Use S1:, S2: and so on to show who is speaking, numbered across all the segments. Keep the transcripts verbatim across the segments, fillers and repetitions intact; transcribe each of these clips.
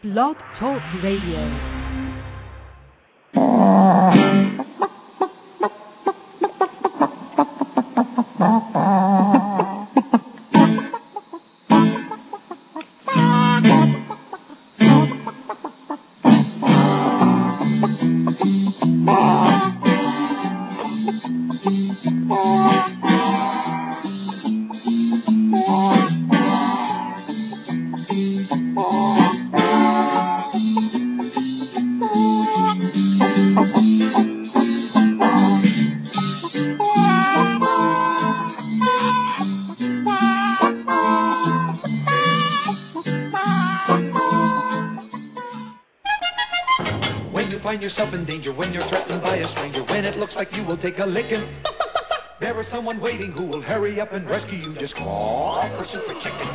S1: Blog Talk Radio.
S2: Take a licking. There is someone waiting who will hurry up and rescue you. Just call for Super Chicken.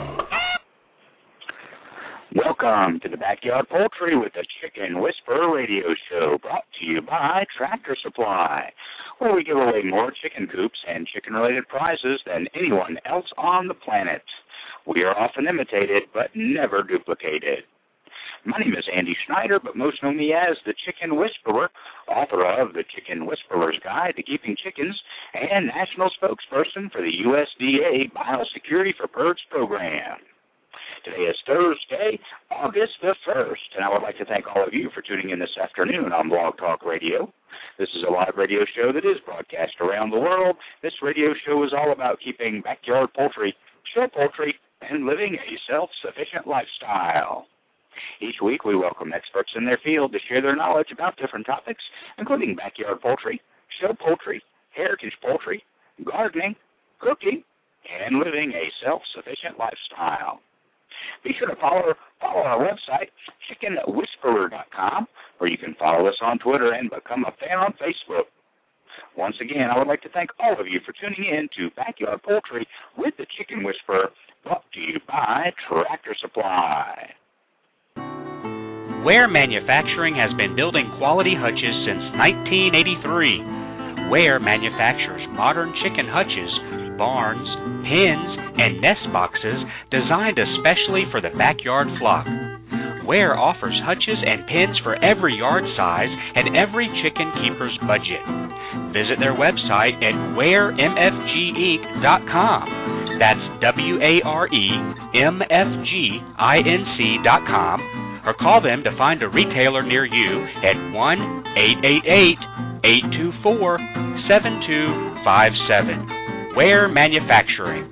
S3: Welcome to the Backyard Poultry with the Chicken Whisperer radio show, brought to you by Tractor Supply, where we give away more chicken coops and chicken-related prizes than anyone else on the planet. We are often imitated, but never duplicated. My name is Andy Schneider, but most know me as the Chicken Whisperer, author of The Chicken Whisperer's Guide to Keeping Chickens, and national spokesperson for the U S D A Biosecurity for Birds program. Today is Thursday, August the first, and I would like to thank all of you for tuning in this afternoon on Blog Talk Radio. This is a live radio show that is broadcast around the world. This radio show is all about keeping backyard poultry, show poultry, and living a self-sufficient lifestyle. Each week, we welcome experts in their field to share their knowledge about different topics, including backyard poultry, show poultry, heritage poultry, gardening, cooking, and living a self-sufficient lifestyle. Be sure to follow, follow our website, chicken whisperer dot com, or you can follow us on Twitter and become a fan on Facebook. Once again, I would like to thank all of you for tuning in to Backyard Poultry with the Chicken Whisperer, brought to you by Tractor Supply.
S4: Ware Manufacturing has been building quality hutches since nineteen eighty-three. Ware manufactures modern chicken hutches, barns, pens, and nest boxes designed especially for the backyard flock. Ware offers hutches and pens for every yard size and every chicken keeper's budget. Visit their website at ware m f g inc dot com. That's W A R E M F G I N C dot com. Or call them to find a retailer near you at one eight eight eight, eight two four, seven two five seven. Ware Manufacturing.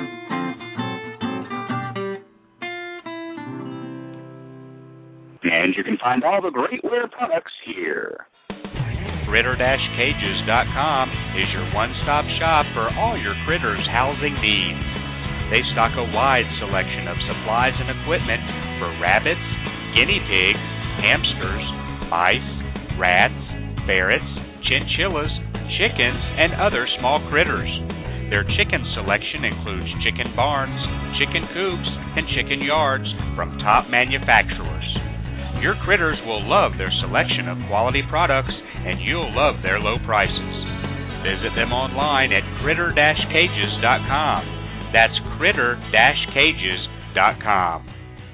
S3: And you can find all the great Ware products here.
S4: critter dash cages dot com is your one-stop shop for all your critters' housing needs. They stock a wide selection of supplies and equipment for rabbits, guinea pigs, hamsters, mice, rats, ferrets, chinchillas, chickens, and other small critters. Their chicken selection includes chicken barns, chicken coops, and chicken yards from top manufacturers. Your critters will love their selection of quality products, and you'll love their low prices. Visit them online at critter dash cages dot com. That's critter dash cages dot com.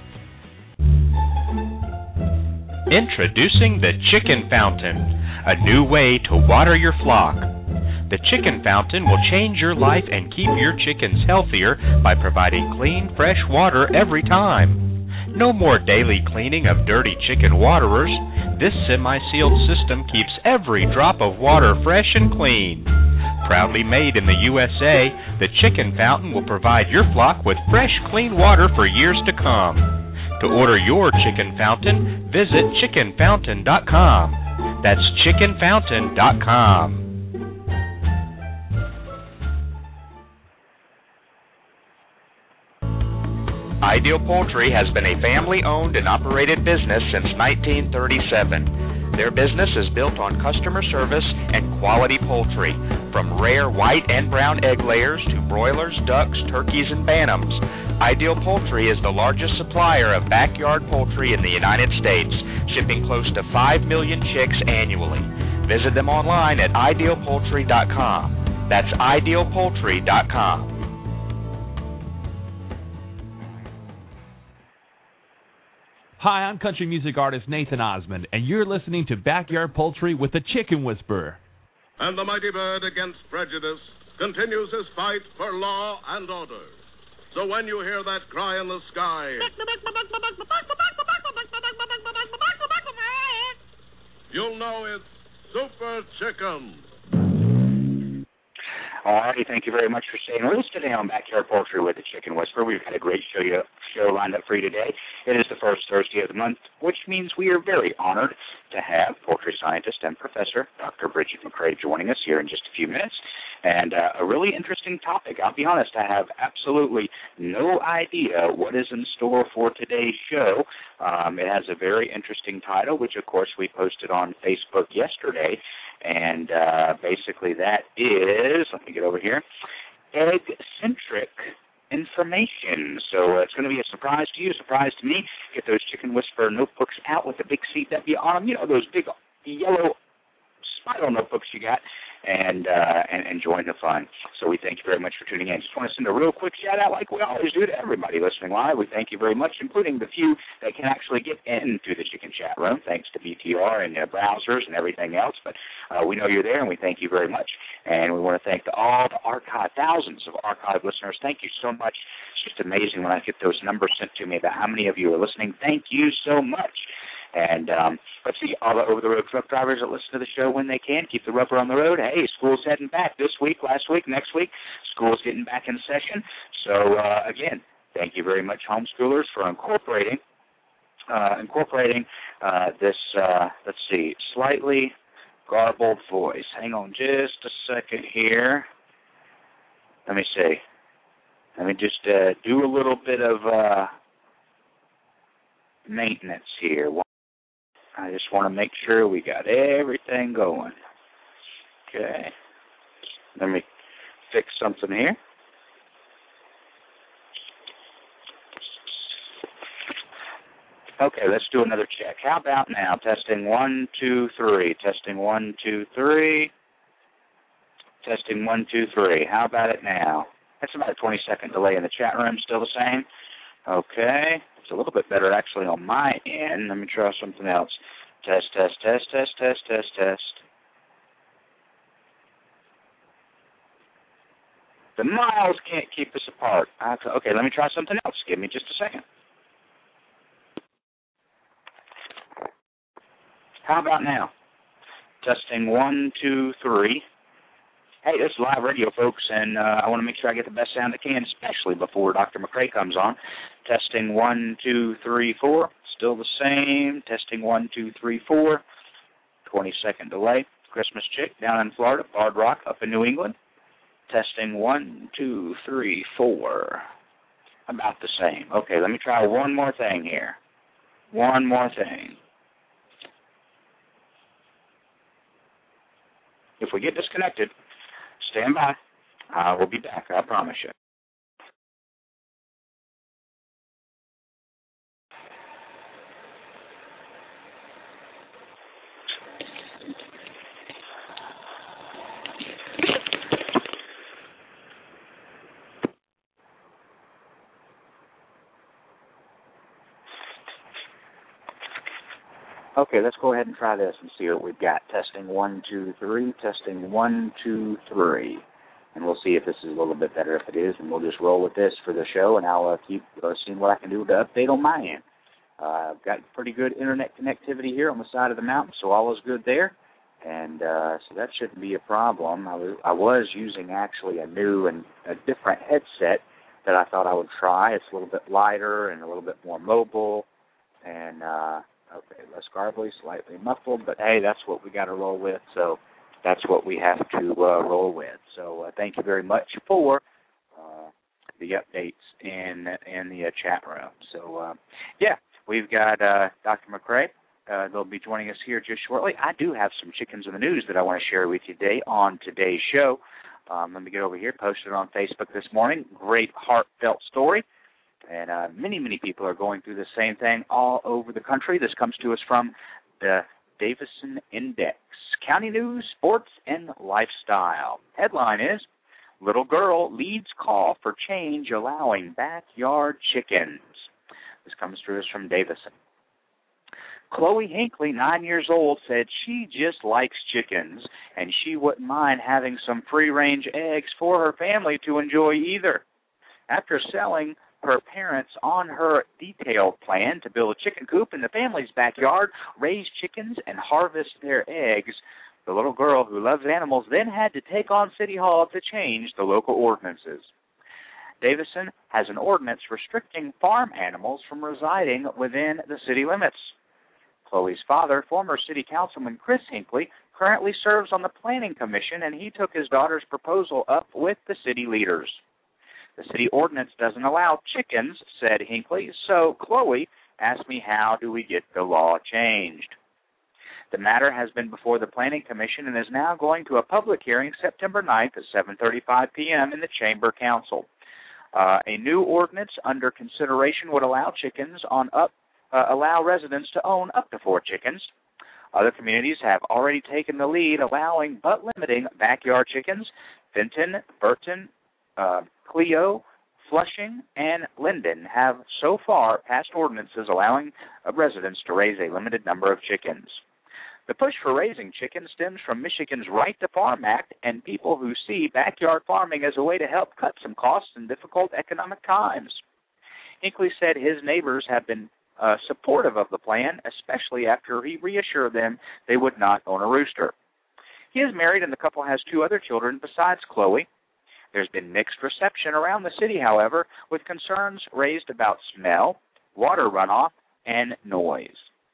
S4: Introducing the Chicken Fountain, a new way to water your flock. The Chicken Fountain will change your life and keep your chickens healthier by providing clean, fresh water every time. No more daily cleaning of dirty chicken waterers. This semi-sealed system keeps every drop of water fresh and clean. Proudly made in the U S A, the Chicken Fountain will provide your flock with fresh, clean water for years to come. To order your Chicken Fountain, visit chicken fountain dot com. That's chicken fountain dot com. Ideal Poultry has been a family-owned and operated business since nineteen thirty-seven. Their business is built on customer service and quality poultry, from rare white and brown egg layers to broilers, ducks, turkeys, and bantams. Ideal Poultry is the largest supplier of backyard poultry in the United States, shipping close to five million chicks annually. Visit them online at ideal poultry dot com. That's ideal poultry dot com.
S5: Hi, I'm country music artist Nathan Osmond, and you're listening to Backyard Poultry with the Chicken Whisperer.
S6: And the mighty bird against prejudice continues his fight for law and order. So when you hear that cry in the sky, you'll know it's Super Chicken.
S3: All righty, thank you very much for staying with us today on Backyard Poultry with the Chicken Whisperer. We've got a great show, show lined up for you today. It is the first Thursday of the month, which means we are very honored to have poultry scientist and professor Doctor Bridget McCrae joining us here in just a few minutes. And uh, a really interesting topic. I'll be honest, I have absolutely no idea what is in store for today's show. Um, it has a very interesting title, which, of course, we posted on Facebook yesterday. And uh, basically that is, let me get over here, egg-centric information. So uh, it's going to be a surprise to you, a surprise to me. Get those Chicken Whisperer notebooks out with the big C W on them. You know, those big yellow spiral notebooks you got. And, uh, and and join the fun. So we thank you very much for tuning in. Just want to send a real quick shout-out like we always do to everybody listening live. We thank you very much, including the few that can actually get into the Chicken Chat Room, thanks to B T R and uh, browsers and everything else. But uh, we know you're there, and we thank you very much. And we want to thank the, all the archive, thousands of archive listeners. Thank you so much. It's just amazing when I get those numbers sent to me about how many of you are listening. Thank you so much. And um, let's see, all the over-the-road truck drivers that listen to the show when they can, keep the rubber on the road. Hey, school's heading back this week, last week, next week. School's getting back in session. So, uh, again, thank you very much, homeschoolers, for incorporating uh, incorporating uh, this, uh, let's see, slightly garbled voice. Hang on just a second here. Let me see. Let me just uh, do a little bit of uh, maintenance here. I just want to make sure we got everything going. Okay. Let me fix something here. Okay, let's do another check. How about now? Testing one, two, three. Testing one, two, three. Testing one, two, three. How about it now? That's about a twenty-second delay in the chat room. Still the same? Okay. It's a little bit better, actually, on my end. Let me try something else. Test, test, test, test, test, test, test. The miles can't keep us apart. To, okay, let me try something else. Give me just a second. How about now? Testing one, two, three. Hey, this is live radio, folks, and uh, I want to make sure I get the best sound I can, especially before Doctor McCrae comes on. Testing one, two, three, four. Still the same. Testing one, two, three, four. twenty-second delay. Christmas chick down in Florida, Bard Rock up in New England. Testing one, two, three, four. About the same. Okay, let me try one more thing here. One more thing. If we get disconnected, stand by. I will be back, I promise you. Okay, let's go ahead and try this and see what we've got. Testing one, two, three. Testing one, two, three. And we'll see if this is a little bit better. If it is, and we'll just roll with this for the show, and I'll uh, keep uh, seeing what I can do to update on my end. Uh, I've got pretty good internet connectivity here on the side of the mountain, so all is good there. And uh, so that shouldn't be a problem. I was, I was using actually a new and a different headset that I thought I would try. It's a little bit lighter and a little bit more mobile, and uh, okay, less garbly, slightly muffled, but hey, that's what we got to roll with, so that's what we have to uh, roll with. So uh, thank you very much for uh, the updates in in the uh, chat room. So, uh, yeah, we've got uh, Doctor McCrae. Uh, they'll be joining us here just shortly. I do have some chickens in the news that I want to share with you today on today's show. Um, let me get over here, posted on Facebook this morning. Great heartfelt story. And uh, many, many people are going through the same thing all over the country. This comes to us from the Davison Index. County News, Sports, and Lifestyle. Headline is, Little Girl Leads Call for Change Allowing Backyard Chickens. This comes to us from Davison. Chloe Hinckley, nine years old, said she just likes chickens, and she wouldn't mind having some free-range eggs for her family to enjoy either. After selling her parents on her detailed plan to build a chicken coop in the family's backyard, raise chickens, and harvest their eggs, the little girl who loves animals then had to take on City Hall to change the local ordinances. Davison has an ordinance restricting farm animals from residing within the city limits. Chloe's father, former city councilman Chris Hinckley, currently serves on the Planning Commission, and he took his daughter's proposal up with the city leaders. The city ordinance doesn't allow chickens, said Hinckley, so Chloe asked me how do we get the law changed. The matter has been before the Planning Commission and is now going to a public hearing September ninth at seven thirty-five p.m. in the Chamber Council. Uh, a new ordinance under consideration would allow chickens on up, uh, allow residents to own up to four chickens. Other communities have already taken the lead, allowing but limiting backyard chickens. Fenton, Burton, uh, Clio, Flushing, and Linden have so far passed ordinances allowing uh, residents to raise a limited number of chickens. The push for raising chickens stems from Michigan's Right to Farm Act and people who see backyard farming as a way to help cut some costs in difficult economic times. Hinckley said his neighbors have been uh, supportive of the plan, especially after he reassured them they would not own a rooster. He is married and the couple has two other children besides Chloe. There's been mixed reception around the city, however, with concerns raised about smell, water runoff, and noise.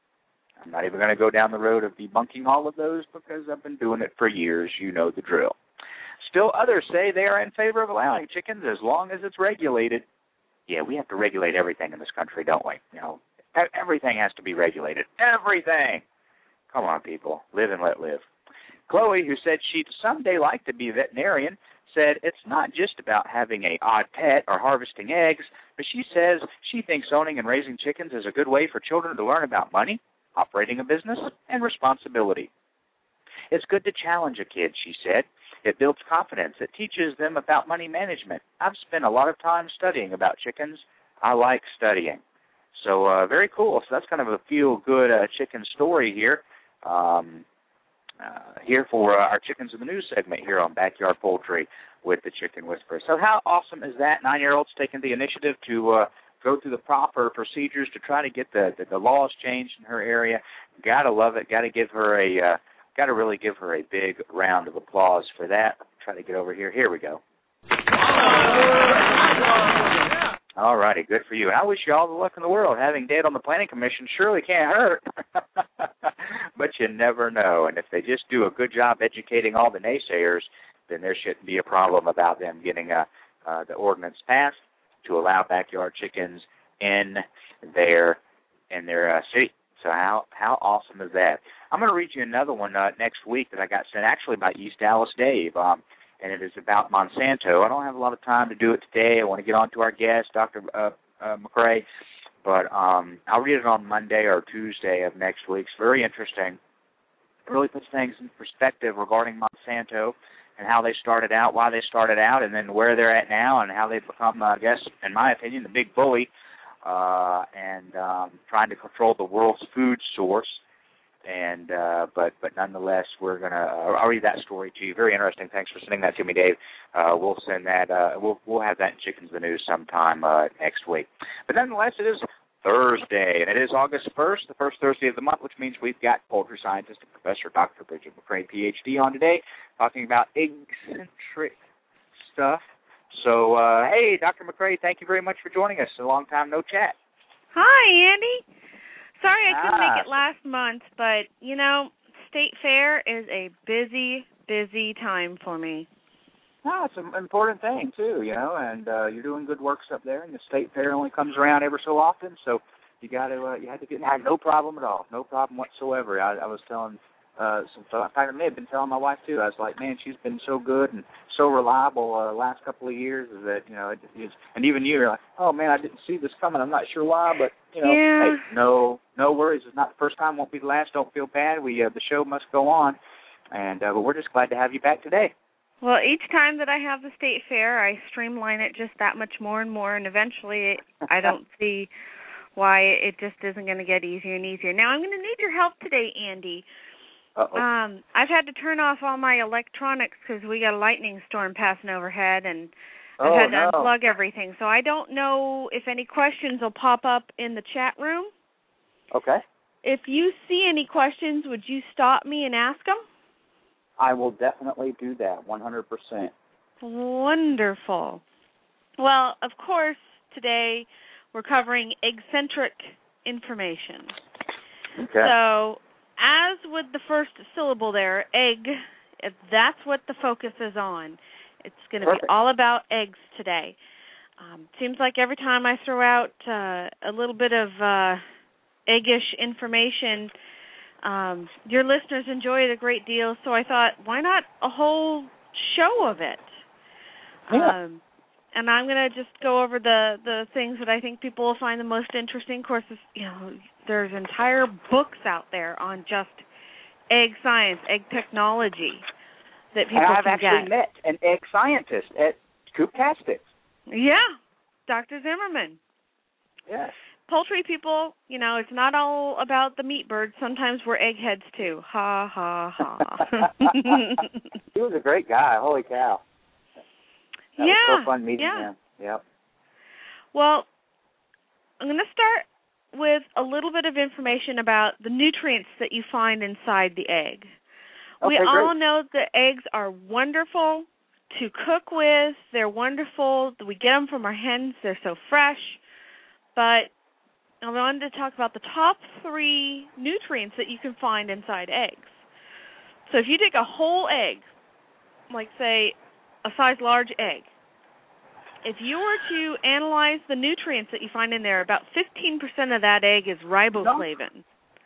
S3: I'm not even going to go down the road of debunking all of those because I've been doing it for years. You know the drill. Still, others say they are in favor of allowing chickens as long as it's regulated. Yeah, we have to regulate everything in this country, don't we? You know, everything has to be regulated. Everything. Come on, people. Live and let live. Chloe, who said she'd someday like to be a veterinarian, said it's not just about having an odd pet or harvesting eggs, but she says she thinks owning and raising chickens is a good way for children to learn about money, operating a business, and responsibility. It's good to challenge a kid, she said. It builds confidence. It teaches them about money management. I've spent a lot of time studying about chickens. I like studying. So uh, very cool. So that's kind of a feel-good uh, chicken story here. Um, uh, here for uh, our Chickens in the News segment here on Backyard Poultry with the Chicken Whisperer. So how awesome is that? Nine-year-old's taking the initiative to uh, go through the proper procedures to try to get the, the, the laws changed in her area. Gotta love it. Gotta give her a, uh, gotta really give her a big round of applause for that. Try to get over here. Here we go. All righty, good for you. And I wish you all the luck in the world. Having Dad on the Planning Commission surely can't hurt, but you never know. And if they just do a good job educating all the naysayers, then there shouldn't be a problem about them getting uh, uh, the ordinance passed to allow backyard chickens in their in their uh, city. So how how awesome is that? I'm going to read you another one uh, next week that I got sent actually by East Dallas Dave, um, and it is about Monsanto. I don't have a lot of time to do it today. I want to get on to our guest, Doctor Uh, uh, McCrae, but um, I'll read it on Monday or Tuesday of next week. It's very interesting. It really puts things in perspective regarding Monsanto and how they started out, why they started out, and then where they're at now, and how they've become, I guess, in my opinion, the big bully, uh, and um, trying to control the world's food source. And uh, but but nonetheless, we're gonna. Uh, I'll read that story to you. Very interesting. Thanks for sending that to me, Dave. Uh, we'll send that. Uh, we'll we'll have that in Chickens the News sometime uh, next week. But nonetheless, it is Thursday, and it is August first, the first Thursday of the month, which means we've got poultry scientist and Professor Doctor Bridget McCrae, P H D, on today, talking about eccentric stuff. So, uh, hey, Doctor McCrae, thank you very much for joining us. A long time no chat.
S7: Hi, Andy. Sorry I couldn't
S3: ah.
S7: make it last month, but, you know, State Fair is a busy, busy time for me.
S3: No, it's an important thing, too, you know, and uh, you're doing good works up there, and the State Fair only comes around ever so often, so you got to, uh, you had to get, I had no problem at all, no problem whatsoever. I, I was telling uh, some, in fact, I may have been telling my wife, too. I was like, man, she's been so good and so reliable uh, the last couple of years is that, you know, it, it's, and even you, you're like, oh, man, I didn't see this coming. I'm not sure why, but, you know,
S7: yeah.
S3: hey, no, no worries. It's not the first time, won't be the last. Don't feel bad. We, uh, the show must go on, and uh, but we're just glad to have you back today.
S7: Well, each time that I have the State Fair, I streamline it just that much more and more, and eventually I don't see why it just isn't going to get easier and easier. Now, I'm going to need your help today, Andy.
S3: Uh-oh.
S7: Um, I've had to turn off all my electronics because we got a lightning storm passing overhead, and I've
S3: oh,
S7: had to
S3: no.
S7: unplug everything. So I don't know if any questions will pop up in the chat room.
S3: Okay.
S7: If you see any questions, would you stop me and ask them?
S3: I will definitely do that, one hundred percent.
S7: Wonderful. Well, of course, today we're covering egg-centric information.
S3: Okay.
S7: So, as with the first syllable there, egg, if that's what the focus is on, it's going to be all about eggs today. Um, seems like every time I throw out uh, a little bit of uh, eggish information, um, your listeners enjoy it a great deal, so I thought, why not a whole show of it?
S3: Yeah.
S7: Um, and I'm going to just go over the, the things that I think people will find the most interesting. Of course, you know, there's entire books out there on just egg science, egg technology that people
S3: and I've
S7: can
S3: actually
S7: get.
S3: met an egg scientist at Cooptastic.
S7: Yeah, Doctor Zimmerman.
S3: Yes.
S7: Poultry people, you know, it's not all about the meat birds. Sometimes we're eggheads too. Ha, ha, ha.
S3: He was a great guy. Holy cow. That
S7: yeah.
S3: was so fun meeting
S7: yeah.
S3: him. Yep.
S7: Well, I'm going to start with a little bit of information about the nutrients that you find inside the egg.
S3: Okay,
S7: we all
S3: great.
S7: know that eggs are wonderful to cook with. They're wonderful. We get them from our hens. They're so fresh. But I wanted to talk about the top three nutrients that you can find inside eggs. So if you take a whole egg, like, say, a size large egg, if you were to analyze the nutrients that you find in there, about fifteen percent of that egg is riboflavin.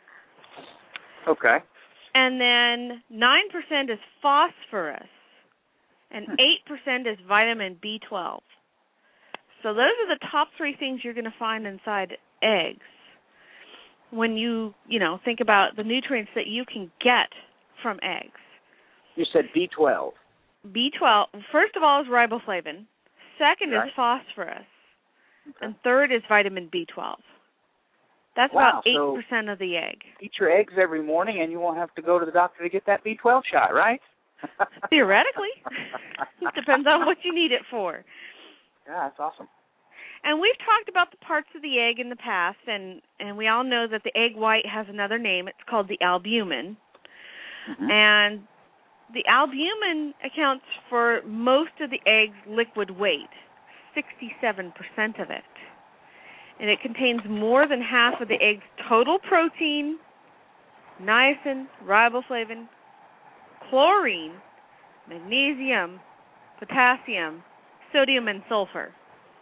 S3: Okay.
S7: And then nine percent is phosphorus. And eight percent is vitamin B twelve. So those are the top three things you're going to find inside eggs when you, you know, think about the nutrients that you can get from eggs.
S3: You said B twelve.
S7: B twelve, first of all, is riboflavin. Second
S3: Right.
S7: is phosphorus.
S3: Okay.
S7: And third is vitamin B twelve. That's
S3: Wow,
S7: about eight
S3: so
S7: percent of the egg.
S3: Eat your eggs every morning and you won't have to go to the doctor to get that B twelve shot, right?
S7: Theoretically. It depends on what you need it for.
S3: Yeah, that's awesome.
S7: And we've talked about the parts of the egg in the past, and, and we all know that the egg white has another name. It's called the albumin.
S3: Mm-hmm.
S7: And the albumin accounts for most of the egg's liquid weight, sixty-seven percent of it. And it contains more than half of the egg's total protein, niacin, riboflavin, chlorine, magnesium, potassium, sodium, and sulfur.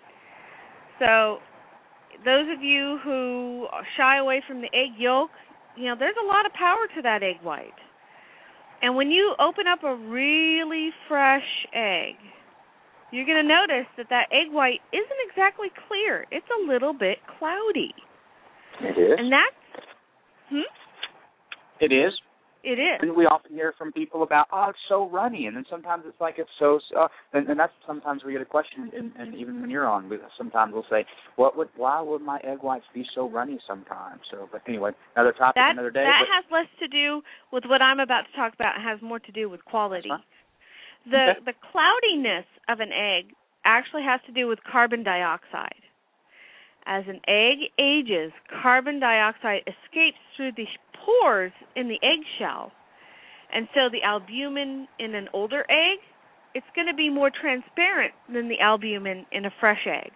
S7: So those of you who shy away from the egg yolk, you know, there's a lot of power to that egg white. And when you open up a really fresh egg, you're going to notice that that egg white isn't exactly clear. It's a little bit cloudy.
S3: It is.
S7: And that's, hmm?
S3: It is.
S7: It is.
S3: And we often hear from people about, oh, it's so runny, and then sometimes it's like it's so, uh, and, and that's sometimes we get a question, and, and even when you're on, we, sometimes we'll say, what would, why would my egg whites be so runny sometimes? So, but anyway, another topic,
S7: that,
S3: another day.
S7: That
S3: but,
S7: has less to do with what I'm about to talk about. It has more to do with quality. The
S3: Okay.
S7: the cloudiness of an egg actually has to do with carbon dioxide. As an egg ages, carbon dioxide escapes through the pores in the eggshell. And so the albumin in an older egg, it's going to be more transparent than the albumin in a fresh egg.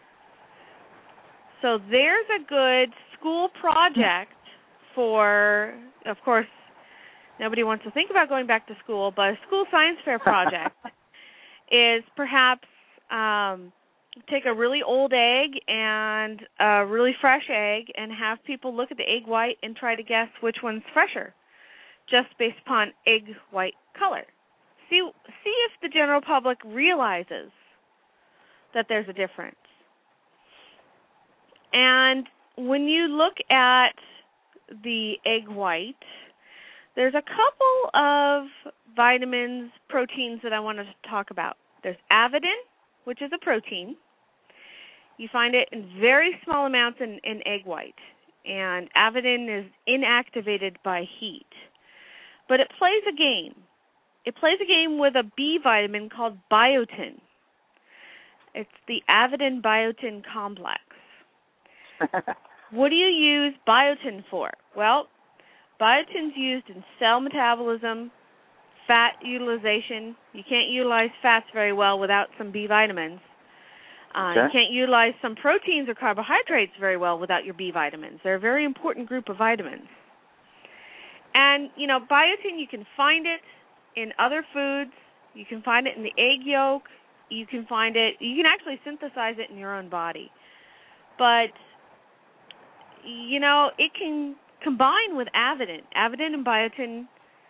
S7: So there's a good school project for, of course, nobody wants to think about going back to school, but a school science fair project is perhaps um, take a really old egg and a really fresh egg and have people look at the egg white and try to guess which one's fresher, just based upon egg white color. See, see if the general public realizes that there's a difference. And when you look at the egg white, there's a couple of vitamins, proteins that I want to talk about. There's avidin, which is a protein. You find it in very small amounts in, in egg white, and avidin is inactivated by heat. But it plays a game. It plays a game with a B vitamin called biotin. It's the avidin-biotin complex. What do you use biotin for? Well, biotin's used in cell metabolism, fat utilization. You can't utilize fats very well without some B vitamins. Uh,
S8: okay.
S7: You can't utilize some proteins or carbohydrates very well without your B vitamins. They're a very important group of vitamins. And, you know, biotin, you can find it in other foods. You can find it in the egg yolk. You can find it, you can actually synthesize it in your own body. But, you know, it can combine with avidin. Avidin and biotin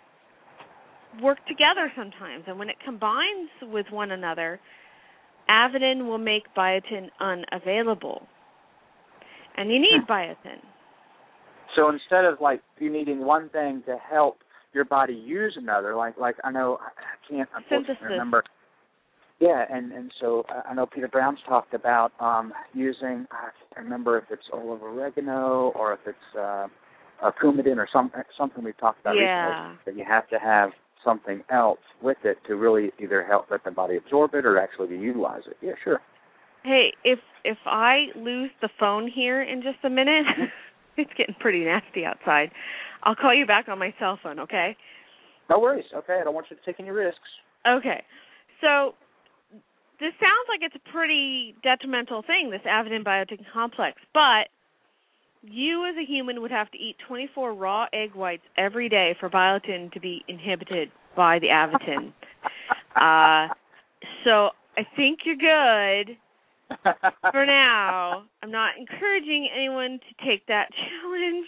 S7: work together sometimes. And when it combines with one another, avidin will make biotin unavailable. And you need biotin.
S8: So instead of, like, you needing one thing to help your body use another, like, like I know, I can't unfortunately
S7: Synthesis.
S8: remember. Yeah, and, and so I know Peter Brown's talked about um, using, I can't remember if it's olive oregano or if it's uh, uh, coumadin or some, something we've talked about
S7: Yeah.
S8: recently, that you have to have something else with it to really either help let the body absorb it or actually to utilize it. Yeah, sure.
S7: Hey, if if I lose the phone here in just a minute, it's getting pretty nasty outside. I'll call you back on my cell phone, okay?
S8: No worries. Okay, I don't want you to take any risks.
S7: Okay. So this sounds like it's a pretty detrimental thing, this avidin biotin complex, but you as a human would have to eat twenty-four raw egg whites every day for biotin to be inhibited by the avidin. uh, so I think you're good for now. I'm not encouraging anyone to take that challenge.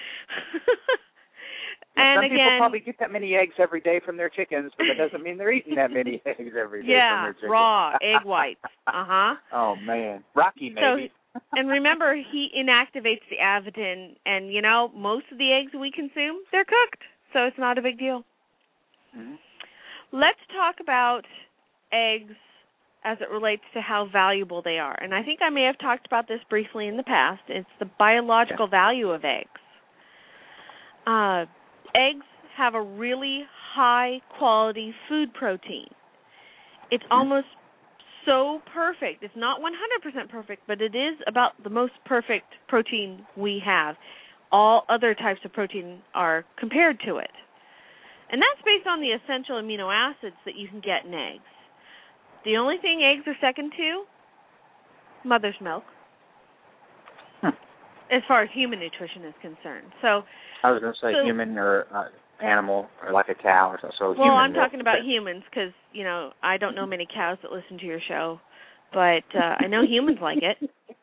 S7: And
S8: Some
S7: again,
S8: people probably get that many eggs every day from their chickens, but that doesn't mean they're eating that many eggs every day
S7: yeah,
S8: from their chickens.
S7: raw egg whites. Uh-huh.
S8: Oh, man. Rocky, maybe.
S7: So, and remember, he inactivates the avidin, and, you know, most of the eggs we consume, they're cooked, so it's not a big deal.
S8: Mm-hmm.
S7: Let's talk about eggs as it relates to how valuable they are. And I think I may have talked about this briefly in the past. It's the biological yeah. value of eggs. Uh, eggs have a really high-quality food protein. It's mm-hmm. almost so perfect. It's not one hundred percent perfect, but it is about the most perfect protein we have. All other types of protein are compared to it. And that's based on the essential amino acids that you can get in eggs. The only thing eggs are second to, mother's milk, hmm. as far as human nutrition is concerned. So
S8: I was going to say so, human or uh, animal or like a cow or something. So
S7: well,
S8: human
S7: I'm
S8: milk.
S7: talking about humans because, you know, I don't know many cows that listen to your show, but uh, I know humans like it.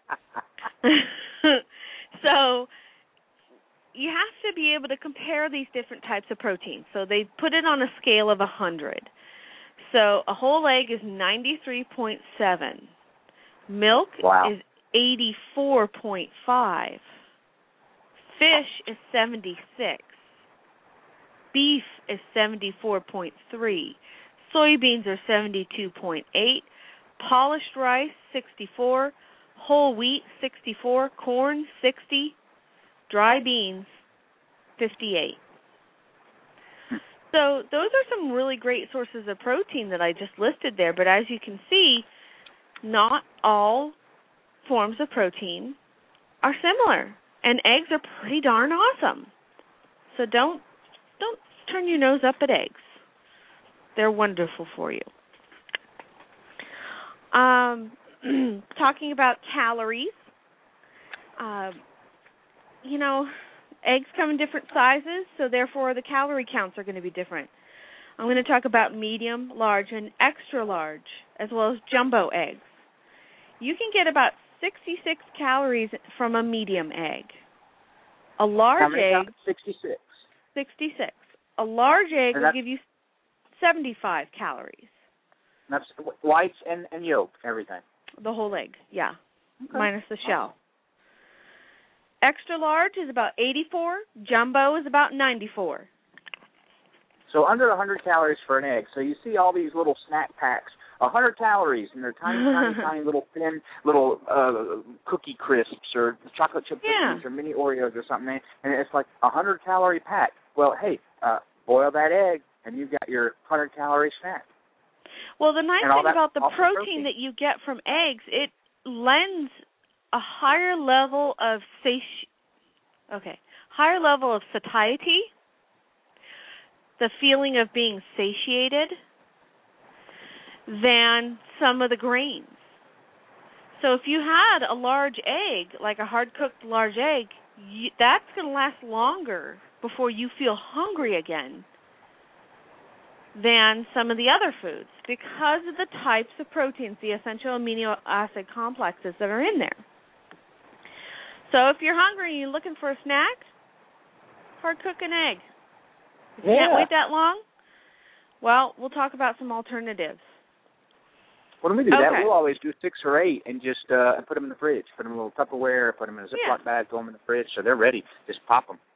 S7: So you have to be able to compare these different types of proteins. So they put it on a scale of one hundred. So a whole egg is ninety-three point seven. Milk
S8: wow.
S7: is eighty-four point five. Fish is seventy-six. Beef is seventy-four point three. Soybeans are seventy-two point eight. Polished rice, sixty-four. Whole wheat, sixty-four. Corn, sixty. Dry beans, fifty-eight. So those are some really great sources of protein that I just listed there. But as you can see, not all forms of protein are similar. And eggs are pretty darn awesome. So don't don't turn your nose up at eggs. They're wonderful for you. Um, talking about calories, uh, you know, eggs come in different sizes, so therefore the calorie counts are going to be different. I'm going to talk about medium, large, and extra large, as well as jumbo eggs. You can get about sixty-six calories from a medium egg. A large
S8: How many
S7: egg,
S8: times? sixty-six.
S7: sixty-six. A large egg
S8: And
S7: will give you seventy-five calories.
S8: That's whites and, and yolk, everything.
S7: The whole egg, yeah,
S8: Okay.
S7: minus the shell. Extra large is about eighty-four. Jumbo is about ninety-four.
S8: So under one hundred calories for an egg. So you see all these little snack packs a hundred calories, and they're tiny, tiny, tiny little thin little uh, cookie crisps or chocolate chip
S7: yeah.
S8: cookies or mini Oreos or something, and it's like a hundred calorie pack. Well, hey, uh, boil that egg, and you've got your hundred calorie snack.
S7: Well, the nice
S8: and
S7: thing
S8: that,
S7: about the protein,
S8: protein
S7: that you get from eggs, it lends a higher level of sati- okay, higher level of satiety, the feeling of being satiated, than some of the grains. So if you had a large egg, like a hard-cooked large egg, you, that's going to last longer before you feel hungry again than some of the other foods because of the types of proteins, the essential amino acid complexes that are in there. So if you're hungry and you're looking for a snack, hard cook an egg. If you
S8: yeah.
S7: can't wait that long, well, we'll talk about some alternatives.
S8: When we do
S7: okay.
S8: that, we'll always do six or eight and just uh, put them in the fridge. Put them in a little Tupperware, put them in a Ziploc
S7: yeah.
S8: bag, throw them in the fridge so they're ready. Just pop them.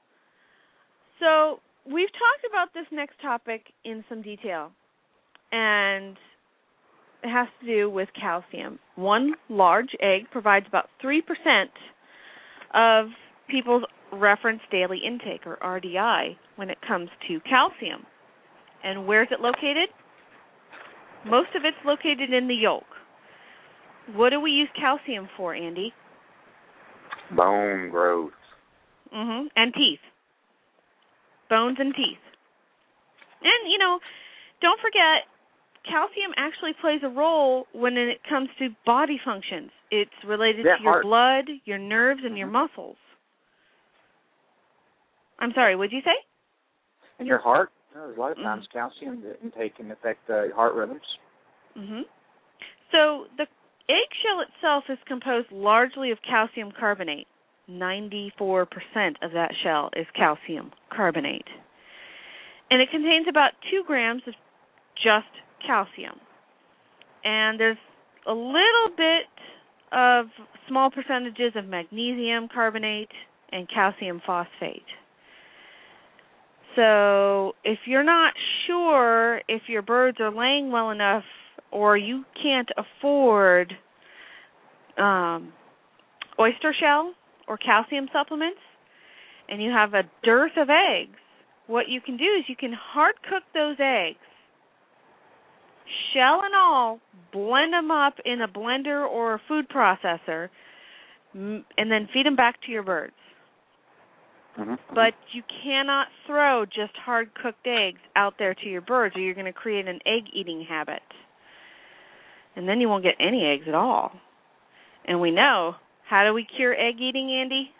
S7: So we've talked about this next topic in some detail, and it has to do with calcium. One large egg provides about three percent of people's reference daily intake, or R D I, when it comes to calcium. And where's it located? Most of it's located in the yolk. What do we use calcium for, Andy?
S8: Bone growth.
S7: Mm-hmm. And teeth. Bones and teeth. And, you know, don't forget, calcium actually plays a role when it comes to body functions. It's related
S8: yeah,
S7: to your
S8: heart.
S7: blood, your nerves, and
S8: mm-hmm.
S7: your muscles. I'm sorry, what did you say?
S8: And your heart. There's a lot of times
S7: mm-hmm.
S8: calcium intake can affect uh, heart rhythms.
S7: Mm-hmm. So the eggshell itself is composed largely of calcium carbonate. ninety-four percent of that shell is calcium carbonate. And it contains about two grams of just calcium. And there's a little bit of small percentages of magnesium carbonate and calcium phosphate. So if you're not sure if your birds are laying well enough or you can't afford um, oyster shell or calcium supplements and you have a dearth of eggs, what you can do is you can hard cook those eggs, shell and all, blend them up in a blender or a food processor, and then feed them back to your birds.
S8: Mm-hmm.
S7: But you cannot throw just hard-cooked eggs out there to your birds, or you're going to create an egg-eating habit. And then you won't get any eggs at all. And we know, how do we cure egg eating, Andy?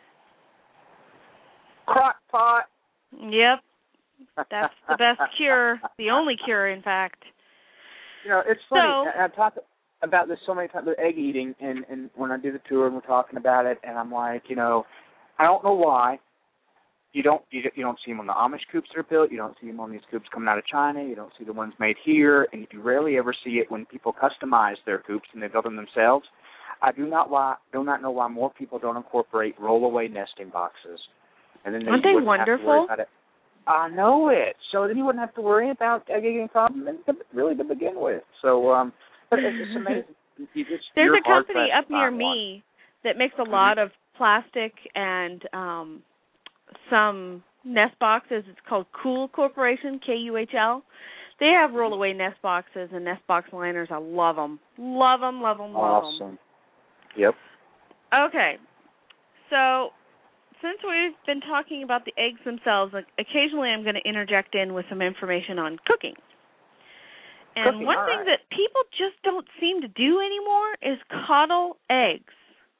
S8: Crock pot.
S7: Yep. That's the best cure, the only cure, in fact.
S8: You know, it's funny.
S7: So,
S8: I, I've talked about this so many times with egg eating, and, and when I do the tour and we're talking about it, and I'm like, you know, I don't know why. You don't you, you don't see them on the Amish coops that are built. You don't see them on these coops coming out of China. You don't see the ones made here, and you rarely ever see it when people customize their coops and they build them themselves. I do not why do not know why more people don't incorporate roll-away nesting boxes. And then they
S7: Aren't they
S8: wouldn't
S7: wonderful?
S8: have to worry about it. I know it. So then you wouldn't have to worry about egg eating problem, really to begin with. So, um, but it's just amazing. You just,
S7: There's a
S8: hard
S7: company up near
S8: one.
S7: me that makes a lot of plastic and um, some nest boxes. It's called Kuhl Corporation, K U H L. They have roll-away nest boxes and nest box liners. I love them. Love them, love them, love them.
S8: Awesome. Yep.
S7: Okay. So since we've been talking about the eggs themselves, occasionally I'm going to interject in with some information on cooking. And
S8: cooking,
S7: one
S8: all
S7: thing
S8: right.
S7: that people just don't seem to do anymore is coddle eggs.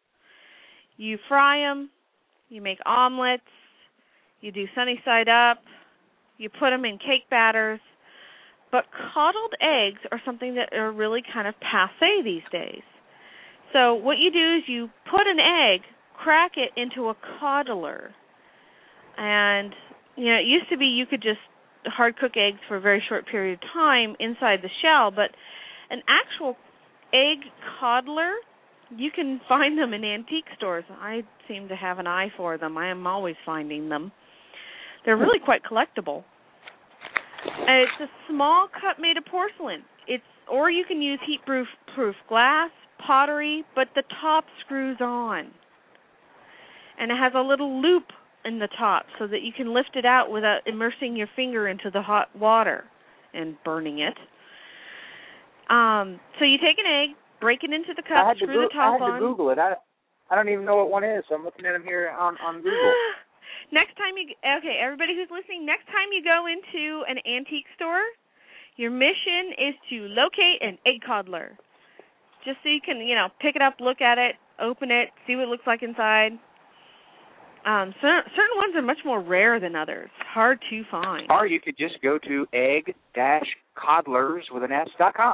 S7: You fry them, you make omelets, you do sunny side up, you put them in cake batters, but coddled eggs are something that are really kind of passé these days. So what you do is you put an egg, crack it into a coddler. And, you know, it used to be you could just hard cook eggs for a very short period of time inside the shell, but an actual egg coddler, you can find them in antique stores. I seem to have an eye for them. I am always finding them. They're really quite collectible. And it's a small cup made of porcelain. it's or you can use heat-proof proof glass, pottery, but the top screws on. And it has a little loop in the top so that you can lift it out without immersing your finger into the hot water and burning it. Um, so you take an egg, break it into the cup, screw
S8: go-
S7: the top
S8: on. I had
S7: on.
S8: to Google it. I, I don't even know what one is, so I'm looking at them here on, on Google.
S7: Next time you, okay, everybody who's listening, next time you go into an antique store, your mission is to locate an egg coddler. Just so you can, you know, pick it up, look at it, open it, see what it looks like inside. Um, so, certain ones are much more rare than others, hard to find.
S9: Or you could just go to egg dash coddlers with an S dot com.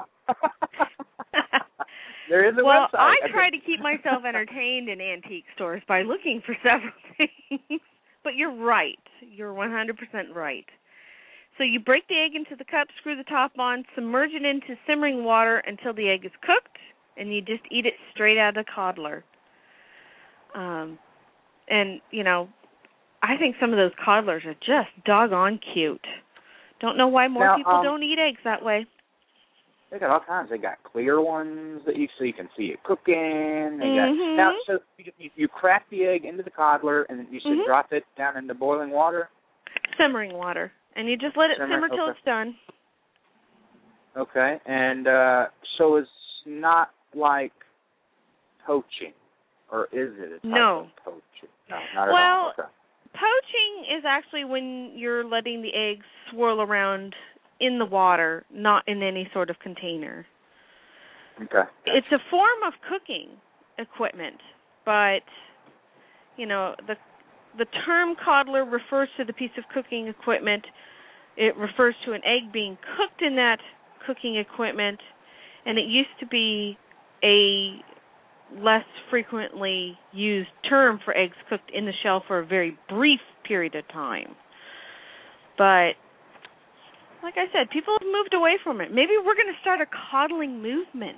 S9: There is a
S7: well,
S9: website.
S7: I try to keep myself entertained in antique stores by looking for several things. But you're right. You're one hundred percent right. So you break the egg into the cup, screw the top on, submerge it into simmering water until the egg is cooked, and you just eat it straight out of the coddler. Um, and, you know, I think some of those coddlers are just doggone cute. Don't know why more
S8: now,
S7: people
S8: um,
S7: don't eat eggs that way.
S8: They got all kinds. They got clear ones that you so you can see it cooking. They
S7: Mm-hmm.
S8: got now. So you, you crack the egg into the coddler, and then you should
S7: Mm-hmm.
S8: drop it down into boiling water.
S7: Simmering water, and you just let it
S8: Simmer,
S7: simmer till
S8: okay.
S7: it's done.
S8: Okay, and uh, so it's not like poaching, or is it a type
S7: No.
S8: of poaching? No, not at
S7: Well,
S8: all. Okay.
S7: Poaching is actually when you're letting the eggs swirl around in the water, not in any sort of container.
S8: Okay.
S7: It's a form of cooking equipment, but, you know, the the term coddler refers to the piece of cooking equipment. It refers to an egg being cooked in that cooking equipment, and it used to be a less frequently used term for eggs cooked in the shell for a very brief period of time. But, like I said, people have moved away from it. Maybe we're going to start a coddling movement.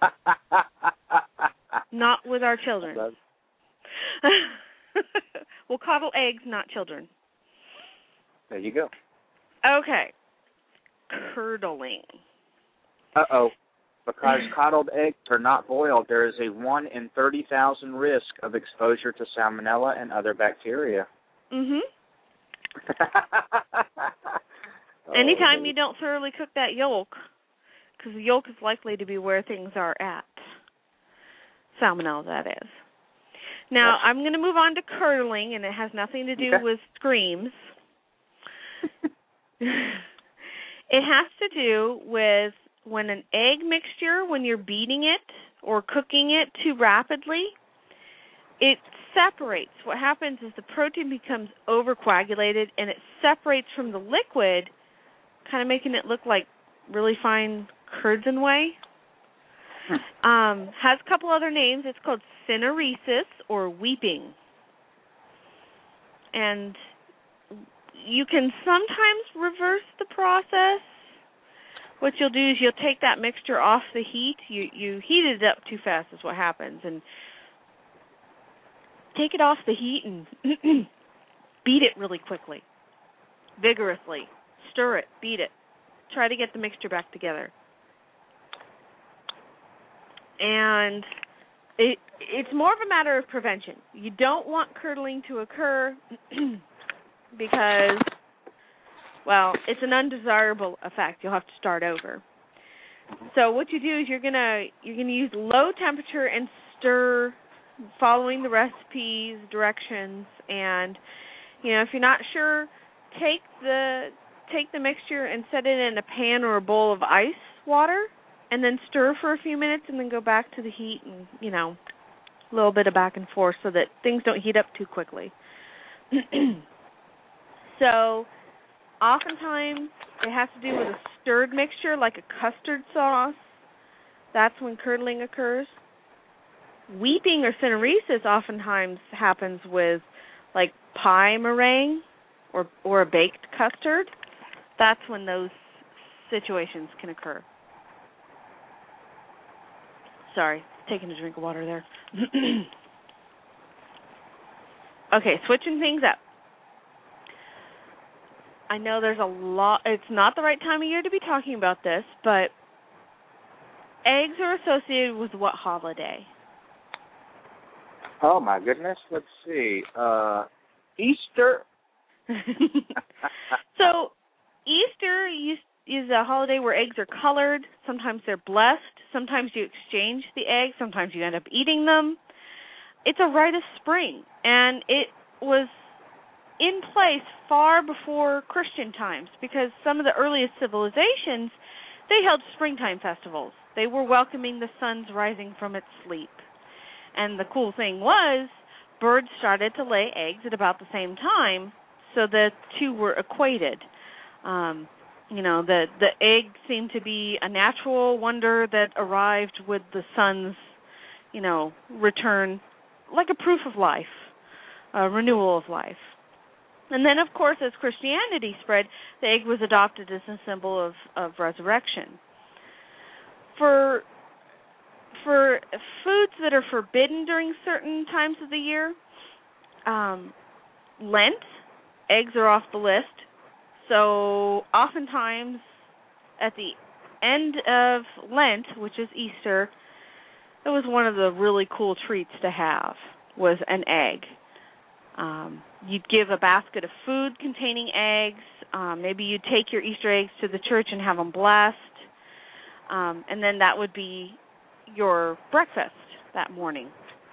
S7: Not with our children. We'll coddle eggs, not children.
S8: There you go.
S7: Okay. Curdling.
S8: Uh-oh. Because coddled eggs are not boiled, there is a one in thirty thousand risk of exposure to salmonella and other bacteria.
S7: Mm-hmm.
S8: oh,
S7: Anytime you don't thoroughly cook that yolk, because the yolk is likely to be where things are at. Salmonella, that is. Now, I'm going to move on to curdling, and it has nothing to do
S8: Okay.
S7: with screams. It has to do with when an egg mixture, when you're beating it or cooking it too rapidly, it separates. What happens is the protein becomes overcoagulated, and it separates from the liquid, kind of making it look like really fine curds and whey. Hmm. Um, has a couple other names. It's called syneresis or weeping. And you can sometimes reverse the process. What you'll do is you'll take that mixture off the heat. You you heat it up too fast is what happens. And take it off the heat and beat it really quickly, vigorously. Stir it, beat it. Try to get the mixture back together. And it it's more of a matter of prevention. You don't want curdling to occur because, well, it's an undesirable effect. You'll have to start over. So what you do is you're gonna you're gonna use low temperature and stir, following the recipe's directions. And you know, if you're not sure, take the take the mixture and set it in a pan or a bowl of ice water, and then stir for a few minutes, and then go back to the heat, and you know, a little bit of back and forth so that things don't heat up too quickly. So, oftentimes it has to do with a stirred mixture, like a custard sauce. That's when curdling occurs. Weeping or syneresis oftentimes happens with, like, pie meringue or or a baked custard. That's when those situations can occur. Sorry, taking a drink of water there. Okay, switching things up. I know there's a lot, it's not the right time of year to be talking about this, but eggs are associated with what holiday?
S9: Oh, my goodness. Let's see. Uh, Easter.
S7: So Easter is a holiday where eggs are colored. Sometimes they're blessed. Sometimes you exchange the eggs. Sometimes you end up eating them. It's a rite of spring, and it was in place far before Christian times because some of the earliest civilizations, they held springtime festivals. They were welcoming the sun's rising from its sleep. And the cool thing was, birds started to lay eggs at about the same time, so the two were equated. Um, you know, the, the egg seemed to be a natural wonder that arrived with the sun's, you know, return, like a proof of life, a renewal of life. And then, of course, as Christianity spread, the egg was adopted as a symbol of, of resurrection. For for foods that are forbidden during certain times of the year, um, Lent, eggs are off the list. So oftentimes at the end of Lent, which is Easter, it was one of the really cool treats to have, was an egg. Um, you'd give a basket of food containing eggs. Um, maybe you'd take your Easter eggs to the church and have them blessed. Um, and then that would be your breakfast that morning.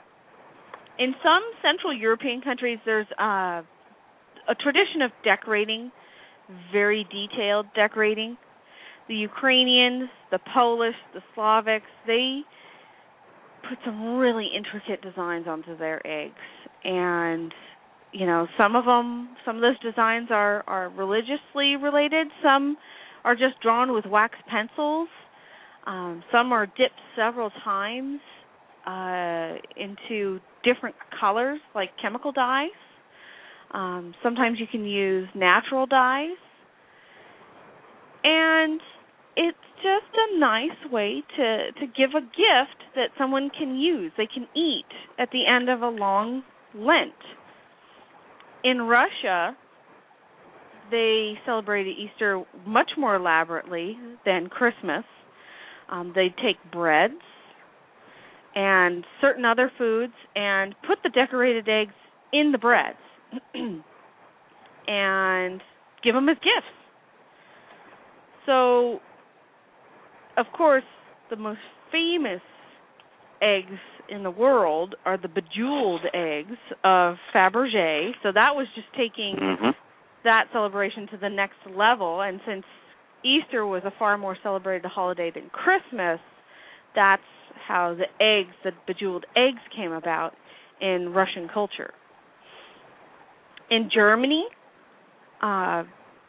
S7: In some Central European countries, there's uh, a tradition of decorating, very detailed decorating. The Ukrainians, the Polish, the Slavics, they put some really intricate designs onto their eggs. And, you know, some of them, some of those designs are, are religiously related. Some are just drawn with wax pencils. Um, some are dipped several times uh, into different colors, like chemical dyes. Um, sometimes you can use natural dyes. And it's just a nice way to, to give a gift that someone can use, they can eat at the end of a long Lent. In Russia, they celebrated Easter much more elaborately than Christmas. Um, they take breads and certain other foods and put the decorated eggs in the breads and give them as gifts. So, of course, the most famous eggs in the world are the bejeweled eggs of Fabergé. So that was just taking mm-hmm. that celebration to the next level. And since Easter was a far more celebrated holiday than Christmas, that's how the eggs, the bejeweled eggs, came about in Russian culture. In Germany, uh,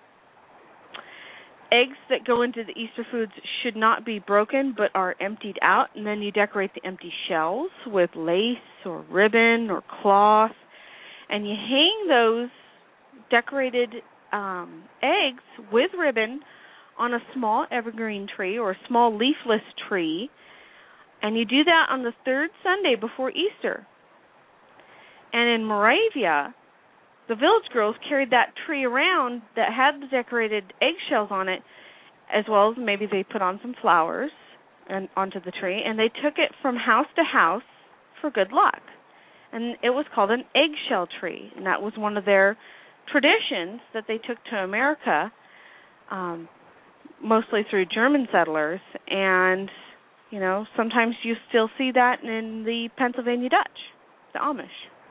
S7: eggs that go into the Easter foods should not be broken but are emptied out, and then you decorate the empty shells with lace or ribbon or cloth, and you hang those decorated um, eggs with ribbon on a small evergreen tree or a small leafless tree, and you do that on the third Sunday before Easter. And in Moravia, the village girls carried that tree around that had the decorated eggshells on it, as well as maybe they put on some flowers and onto the tree, and they took it from house to house for good luck. And it was called an eggshell tree, and that was one of their traditions that they took to America, um, mostly through German settlers. And, you know, sometimes you still see that in the Pennsylvania Dutch, the Amish.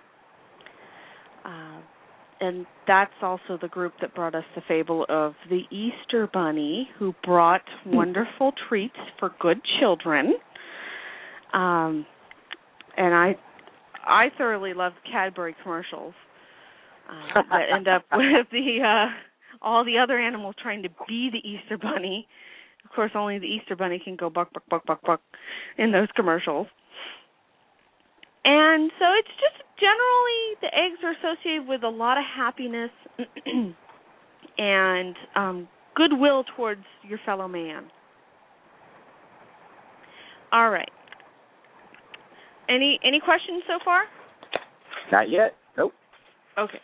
S7: Uh, and that's also the group that brought us the fable of the Easter Bunny, who brought wonderful treats for good children. Um, and I I thoroughly love Cadbury commercials uh, that end up with the uh, all the other animals trying to be the Easter Bunny. Of course, only the Easter Bunny can go buck, buck, buck, buck, buck in those commercials. And so it's just generally the eggs are associated with a lot of happiness and um, goodwill towards your fellow man. All right. Any any questions so far?
S9: Not yet. Nope.
S7: Okay.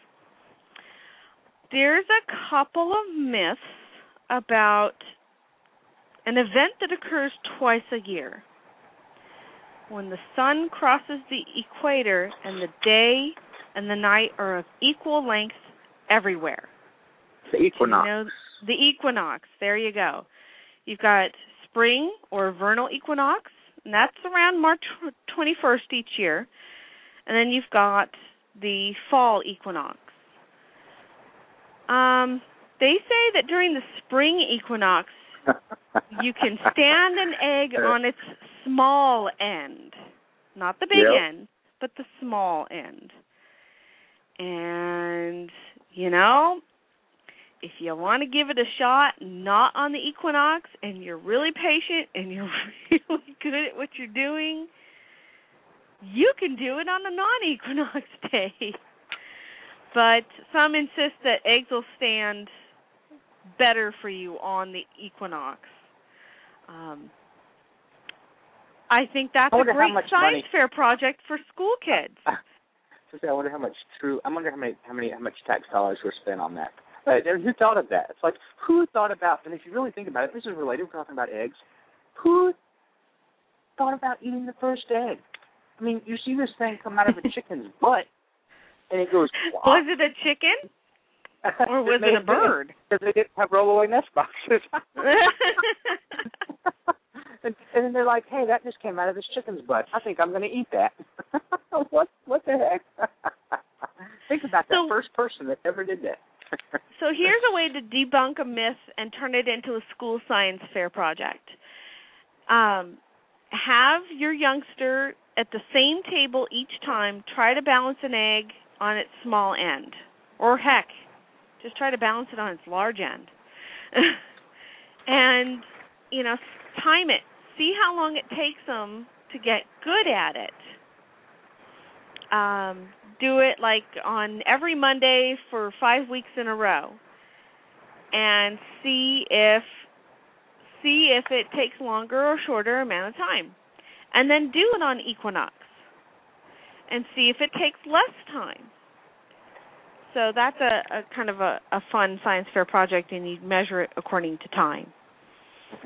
S7: There's a couple of myths about an event that occurs twice a year, when the sun crosses the equator and the day and the night are of equal length everywhere.
S8: The equinox.
S7: You know, the equinox, there you go. You've got spring or vernal equinox, and that's around March twenty-first each year. And then you've got the fall equinox. Um, they say that during the spring equinox, you can stand an egg on its small end. Not the big
S8: yep.
S7: end, but the small end. And, you know, if you want to give it a shot, not on the equinox, and you're really patient and you're really good at what you're doing, you can do it on a non-equinox day. But some insist that eggs will stand better for you on the equinox. Um, I think that's
S8: I
S7: a great
S8: science
S7: money... fair project for school kids.
S8: I wonder how much true. I wonder how many, how many, how much tax dollars were spent on that. Uh, who thought of that? It's like, who thought about? And if you really think about it, this is related. We're talking about eggs. Who thought about eating the first egg? I mean, you see this thing come out of a chicken's butt, and it goes. Wow.
S7: Was it a chicken, or was it, it a bird?
S8: Because they didn't have rollaway nest boxes. And, and then they're like, hey, that just came out of this chicken's butt. I think I'm going to eat that. what What the heck? Think about that so, first person that ever did that.
S7: So here's a way to debunk a myth and turn it into a school science fair project. Um, have your youngster at the same table each time try to balance an egg on its small end. Or heck, just try to balance it on its large end. And, you know, time it. See how long it takes them to get good at it. Um, do it like on every Monday for five weeks in a row, and see if see if it takes longer or shorter amount of time, and then do it on equinox, and see if it takes less time. So that's a, a kind of a, a fun science fair project, and you measure it according to time.
S8: Mm-hmm.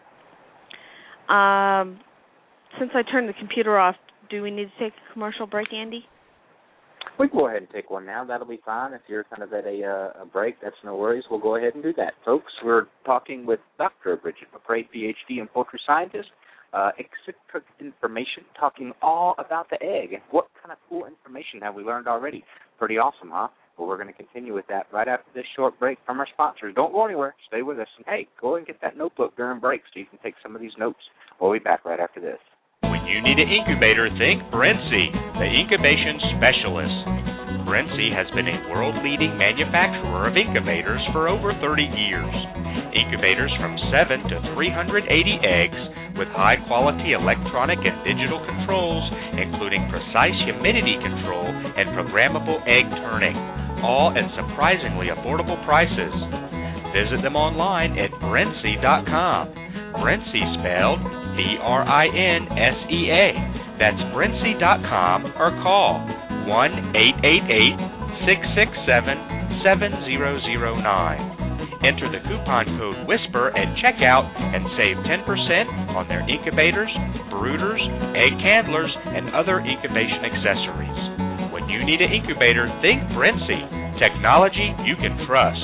S7: Um, since I turned the computer off, do we need to take a commercial break, Andy?
S8: We can go ahead and take one now. That'll be fine. If you're kind of at a, uh, a break, that's no worries. We'll go ahead and do that. Folks, we're talking with Doctor Bridget McCrae, P H D and poultry scientist, uh, eccentric information, talking all about the egg. And what kind of cool information have we learned already? Pretty awesome, huh? Well, we're going to continue with that right after this short break from our sponsors. Don't go anywhere. Stay with us. And, hey, go and get that notebook during break so you can take some of these notes. We'll be back right after this.
S4: When you need an incubator, think Brinsea, the incubation specialist. Brinsea has been a world-leading manufacturer of incubators for over thirty years. Incubators from seven to three hundred eighty eggs with high-quality electronic and digital controls, including precise humidity control and programmable egg turning, all at surprisingly affordable prices. Visit them online at brinsea dot com. Brinsea spelled B R I N S E A. That's brinsea dot com or call one eight eight eight, six six seven, seven zero zero nine. Enter the coupon code WHISPER at checkout and save ten percent on their incubators, brooders, egg candlers, and other incubation accessories. When you need an incubator, think Brinsea. Technology you can trust.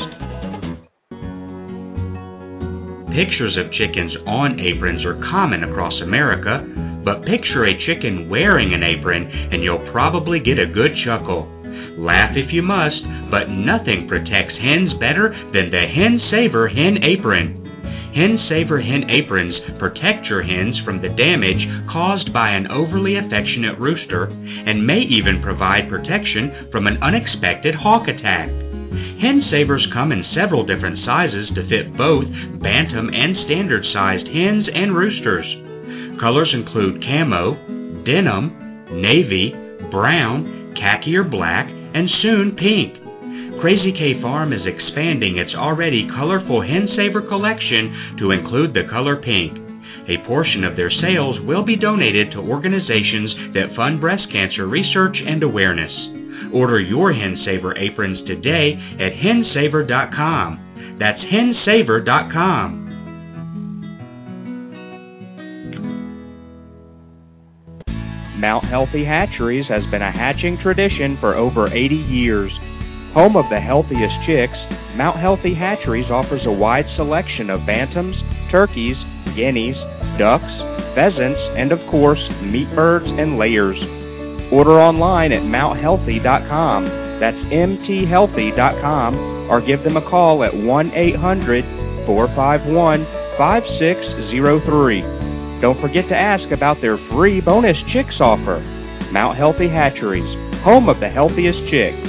S10: Pictures of chickens on aprons are common across America, but picture a chicken wearing an apron and you'll probably get a good chuckle. Laugh if you must, but nothing protects hens better than the Hen Saver Hen Apron. Hen Saver Hen Aprons protect your hens from the damage caused by an overly affectionate rooster and may even provide protection from an unexpected hawk attack. Hen Savers come in several different sizes to fit both bantam and standard-sized hens and roosters. Colors include camo, denim, navy, brown, khaki or black, and soon pink. Crazy K Farm is expanding its already colorful Hen Saver collection to include the color pink. A portion of their sales will be donated to organizations that fund breast cancer research and awareness. Order your Hen Saver aprons today at hen saver dot com. That's hen saver dot com.
S11: Mount Healthy Hatcheries has been a hatching tradition for over eighty years. Home of the healthiest chicks, Mount Healthy Hatcheries offers a wide selection of bantams, turkeys, guineas, ducks, pheasants, and of course, meat birds and layers. Order online at mount healthy dot com. That's m t healthy dot com, or give them a call at one eight hundred, four five one, five six zero three. Don't forget to ask about their free bonus chicks offer. Mount Healthy Hatcheries, home of the healthiest chicks.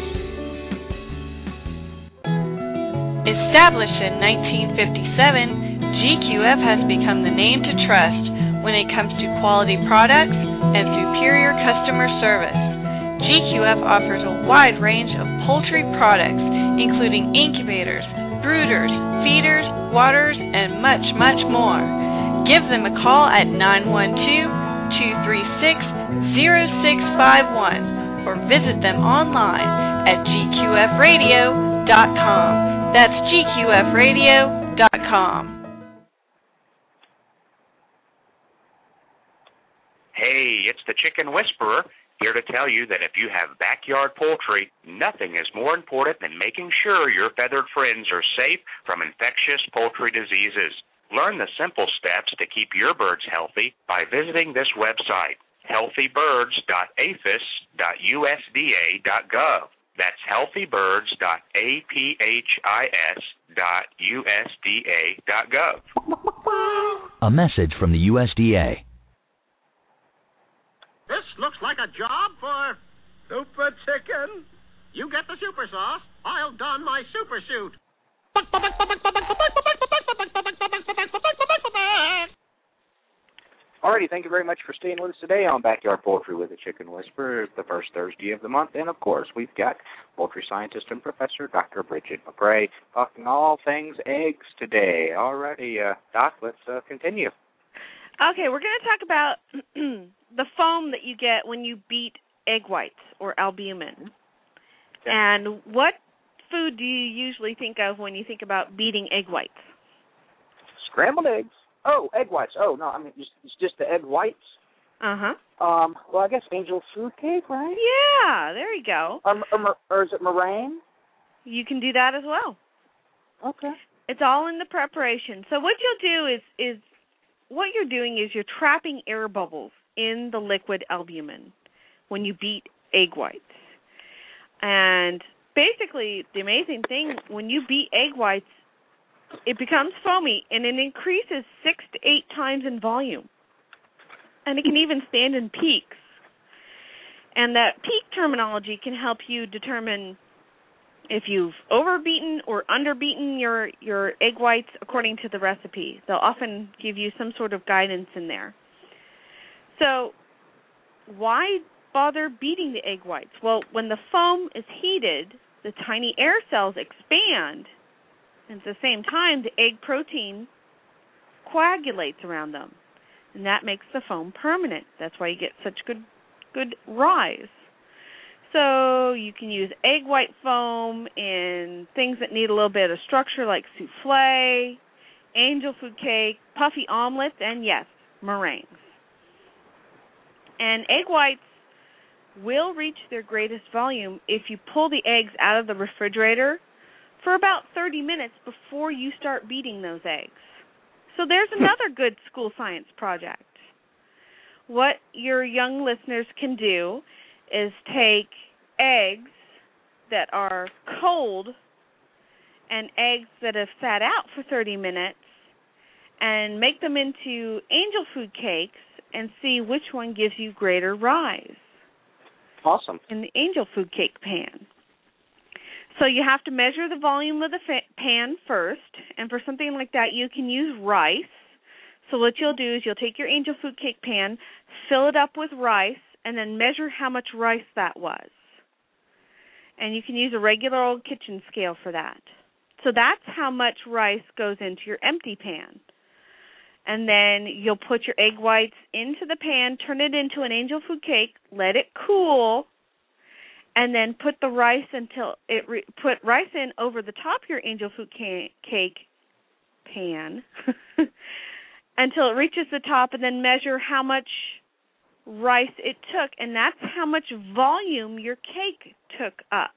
S12: Established in nineteen fifty-seven, G Q F has become the name to trust when it comes to quality products and superior customer service. G Q F offers a wide range of poultry products, including incubators, brooders, feeders, waters, and much, much more. Give them a call at nine one two, two three six, zero six five one or visit them online at g q f radio dot com. That's g q f radio dot com.
S3: Hey, it's the Chicken Whisperer, here to tell you that if you have backyard poultry, nothing is more important than making sure your feathered friends are safe from infectious poultry diseases. Learn the simple steps to keep your birds healthy by visiting this website, healthy birds dot a f i s dot u s d a dot gov. That's healthy birds dot a p h i s dot u s d a dot gov.
S13: A message from the U S D A.
S14: This looks like a job for Super Chicken. You get the super sauce, I'll don my super suit.
S9: Alrighty, thank you very much for staying with us today on Backyard Poultry with the Chicken Whisperer, the first Thursday of the month. And, of course, we've got poultry scientist and professor Doctor Bridget McRae talking all things eggs today. Alrighty, uh, Doc, let's uh, continue.
S7: Okay, we're going to talk about the foam that you get when you beat egg whites or albumin. Okay. And what food do you usually think of when you think about beating egg whites?
S9: Scrambled eggs. Oh, egg whites. Oh, no, I mean, it's, it's just the egg whites.
S7: Uh-huh.
S9: Um. Well, I guess angel food cake, right?
S7: Yeah, there you go.
S9: Or, or, or is it meringue?
S7: You can do that as well.
S9: Okay.
S7: It's all in the preparation. So what you'll do is, is what you're doing is you're trapping air bubbles in the liquid albumin when you beat egg whites. And basically, the amazing thing, when you beat egg whites, it becomes foamy, and it increases six to eight times in volume. And it can even stand in peaks. And that peak terminology can help you determine if you've overbeaten or underbeaten your, your egg whites according to the recipe. They'll often give you some sort of guidance in there. So why bother beating the egg whites? Well, when the foam is heated, the tiny air cells expand, and at the same time, the egg protein coagulates around them, and that makes the foam permanent. That's why you get such good, good rise. So you can use egg white foam in things that need a little bit of structure, like souffle, angel food cake, puffy omelets, and yes, meringues. And egg whites will reach their greatest volume if you pull the eggs out of the refrigerator for about thirty minutes before you start beating those eggs. So there's another good school science project. What your young listeners can do is take eggs that are cold and eggs that have sat out for thirty minutes and make them into angel food cakes and see which one gives you greater rise.
S9: Awesome.
S7: In the angel food cake pan. So you have to measure the volume of the fa- pan first, and for something like that, you can use rice. So what you'll do is you'll take your angel food cake pan, fill it up with rice, and then measure how much rice that was. And you can use a regular old kitchen scale for that. So that's how much rice goes into your empty pan. And then you'll put your egg whites into the pan, turn it into an angel food cake, let it cool, and then put the rice until it re- put rice in over the top of your angel food ca- cake pan until it reaches the top, and then measure how much rice it took, and that's how much volume your cake took up.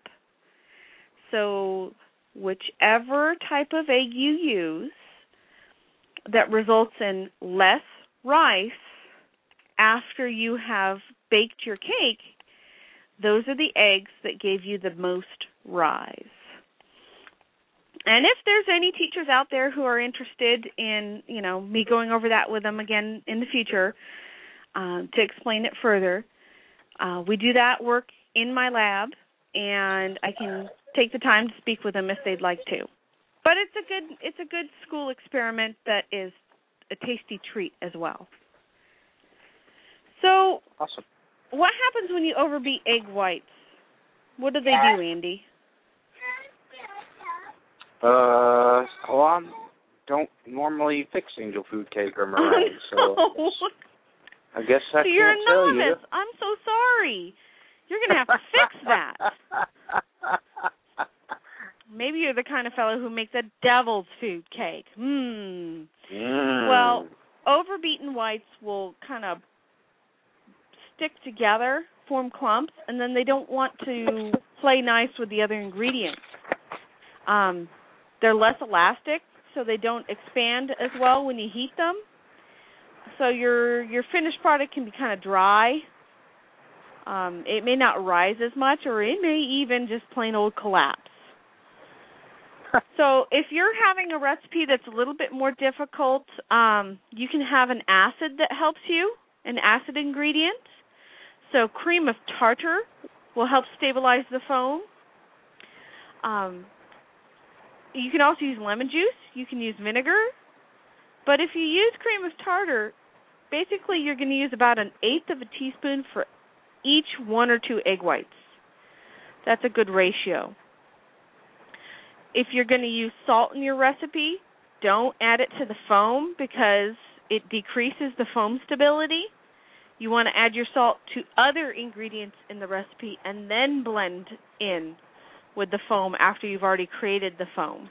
S7: So whichever type of egg you use that results in less rice after you have baked your cake, those are the eggs that gave you the most rise. And if there's any teachers out there who are interested in, you know, me going over that with them again in the future uh, to explain it further, uh, we do that work in my lab, and I can take the time to speak with them if they'd like to. But it's a good it's a good school experiment that is a tasty treat as well. So,
S9: awesome.
S7: What happens when you overbeat egg whites? What do they do, Andy?
S9: Uh, well, I don't normally fix angel food cake or meringue,
S7: oh, no.
S9: so I guess I
S7: so
S9: can't
S7: you're a
S9: tell
S7: novice.
S9: you.
S7: I'm so sorry. You're going to have to fix that. Maybe you're the kind of fellow who makes a devil's food cake. Hmm.
S9: Mm.
S7: Well, overbeaten whites will kind of stick together, form clumps, and then they don't want to play nice with the other ingredients. Um, they're less elastic, so they don't expand as well when you heat them. So your your finished product can be kind of dry. Um, it may not rise as much, or it may even just plain old collapse. So if you're having a recipe that's a little bit more difficult, um, you can have an acid that helps you, an acid ingredient. So cream of tartar will help stabilize the foam. Um, you can also use lemon juice. You can use vinegar. But if you use cream of tartar, basically you're going to use about an eighth of a teaspoon for each one or two egg whites. That's a good ratio. If you're going to use salt in your recipe, don't add it to the foam because it decreases the foam stability. You want to add your salt to other ingredients in the recipe and then blend in with the foam after you've already created the foam.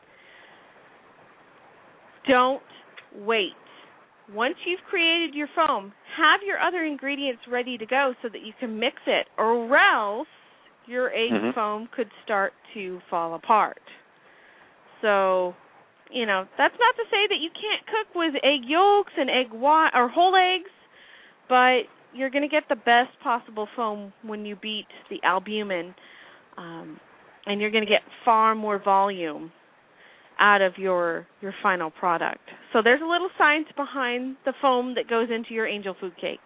S7: Don't wait. Once you've created your foam, have your other ingredients ready to go so that you can mix it, or else your egg mm-hmm. foam could start to fall apart. So, you know, that's not to say that you can't cook with egg yolks and egg white or whole eggs, but you're going to get the best possible foam when you beat the albumin, um, and you're going to get far more volume out of your your final product. So there's a little science behind the foam that goes into your angel food cakes.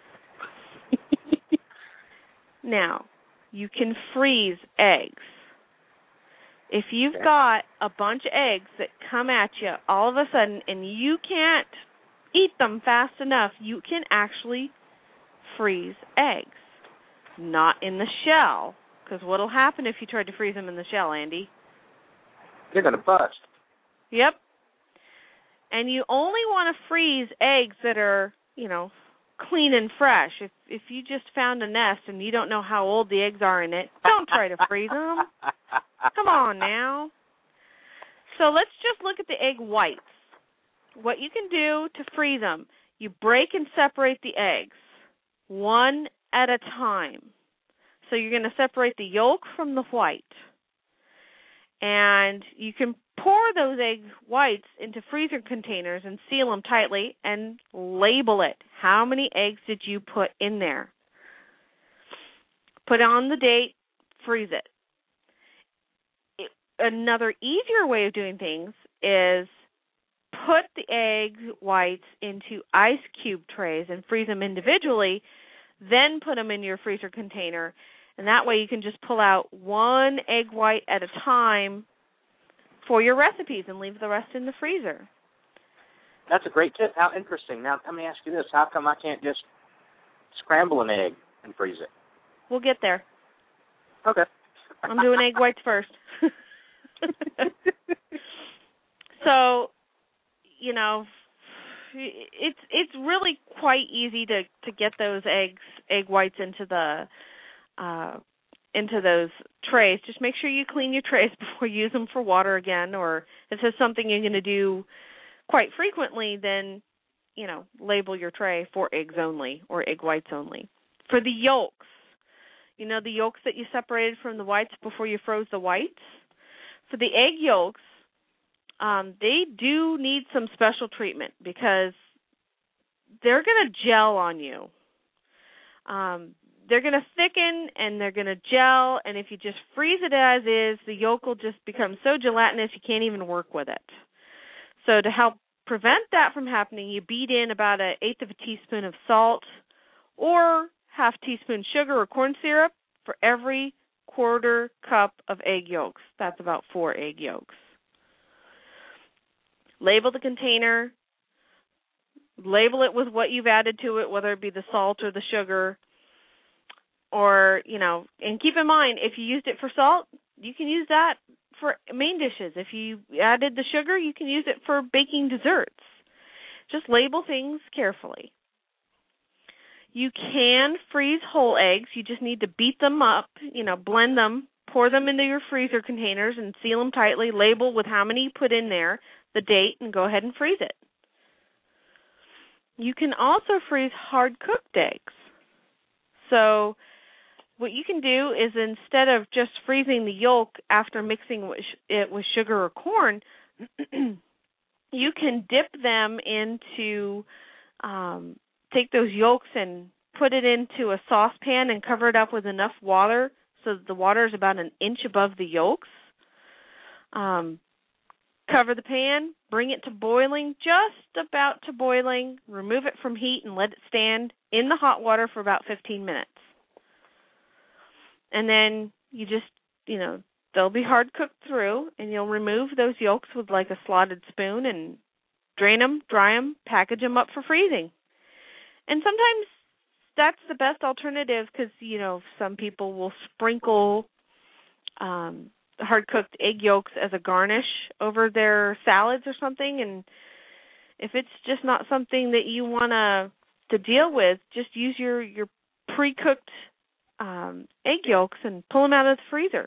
S7: Now, you can freeze eggs. If you've got a bunch of eggs that come at you all of a sudden and you can't eat them fast enough, you can actually freeze eggs. Not in the shell, because what will happen if you try to freeze them in the shell, Andy?
S9: They're going to bust.
S7: Yep. And you only want to freeze eggs that are, you know, clean and fresh. If if you just found a nest and you don't know how old the eggs are in it, don't try to freeze them. Come on now. So let's just look at the egg whites. What you can do to freeze them, you break and separate the eggs one at a time. So you're going to separate the yolk from the white. And you can pour those egg whites into freezer containers and seal them tightly and label it. How many eggs did you put in there? Put on the date, freeze it. it. Another easier way of doing things is put the egg whites into ice cube trays and freeze them individually, then put them in your freezer container. And that way you can just pull out one egg white at a time for your recipes and leave the rest in the freezer.
S9: That's a great tip. How interesting. Now, let me ask you this. How come I can't just scramble an egg and freeze it?
S7: We'll get there.
S9: Okay.
S7: I'm doing egg whites first. So, you know, it's it's really quite easy to, to get those eggs egg whites into the uh, into those trays. Just make sure you clean your trays before you use them for water again. Or if there's something you're going to do quite frequently, then you know, label your tray for eggs only or egg whites only. For the yolks, you know, the yolks that you separated from the whites before you froze the whites? For the egg yolks, um, they do need some special treatment because they're going to gel on you. Um, they're going to thicken and they're going to gel, and if you just freeze it as is, the yolk will just become so gelatinous you can't even work with it. So to help prevent that from happening, you beat in about an eighth of a teaspoon of salt or half teaspoon sugar or corn syrup for every quarter cup of egg yolks. That's about four egg yolks. Label the container. Label it with what you've added to it, whether it be the salt or the sugar. Or, you know, and keep in mind, if you used it for salt, you can use that for main dishes. If you added the sugar, you can use it for baking desserts. Just label things carefully. You can freeze whole eggs. You just need to beat them up, you know, blend them, pour them into your freezer containers and seal them tightly, label with how many you put in there, the date, and go ahead and freeze it. You can also freeze hard-cooked eggs. So what you can do is instead of just freezing the yolk after mixing it with sugar or corn, you can dip them into, um, take those yolks and put it into a saucepan and cover it up with enough water so that the water is about an inch above the yolks. Um, cover the pan, bring it to boiling, just about to boiling, remove it from heat and let it stand in the hot water for about fifteen minutes. And then you just, you know, they'll be hard cooked through, and you'll remove those yolks with like a slotted spoon and drain them, dry them, package them up for freezing. And sometimes that's the best alternative because, you know, some people will sprinkle um, hard-cooked egg yolks as a garnish over their salads or something. And if it's just not something that you want to to deal with, just use your, your pre-cooked Um, egg yolks and pull them out of the freezer.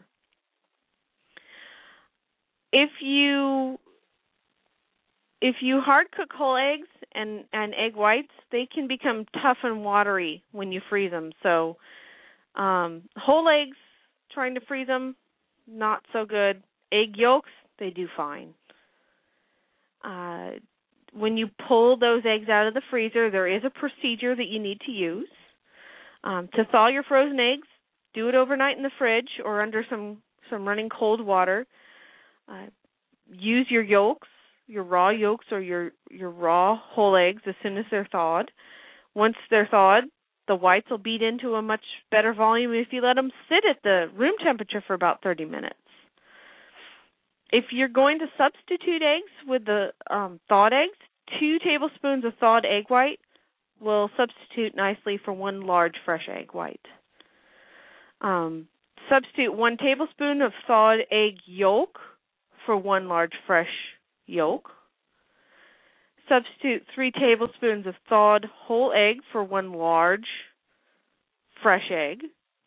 S7: If you if you hard cook whole eggs and, and egg whites, they can become tough and watery when you freeze them. So um, whole eggs, trying to freeze them, not so good. Egg yolks, they do fine. Uh, when you pull those eggs out of the freezer, there is a procedure that you need to use. Um, to thaw your frozen eggs, do it overnight in the fridge or under some, some running cold water. Uh, use your yolks, your raw yolks or your, your raw whole eggs as soon as they're thawed. Once they're thawed, the whites will beat into a much better volume if you let them sit at the room temperature for about thirty minutes. If you're going to substitute eggs with the um, thawed eggs, two tablespoons of thawed egg white will substitute nicely for one large fresh egg white. Um, substitute one tablespoon of thawed egg yolk for one large fresh yolk. Substitute three tablespoons of thawed whole egg for one large fresh egg.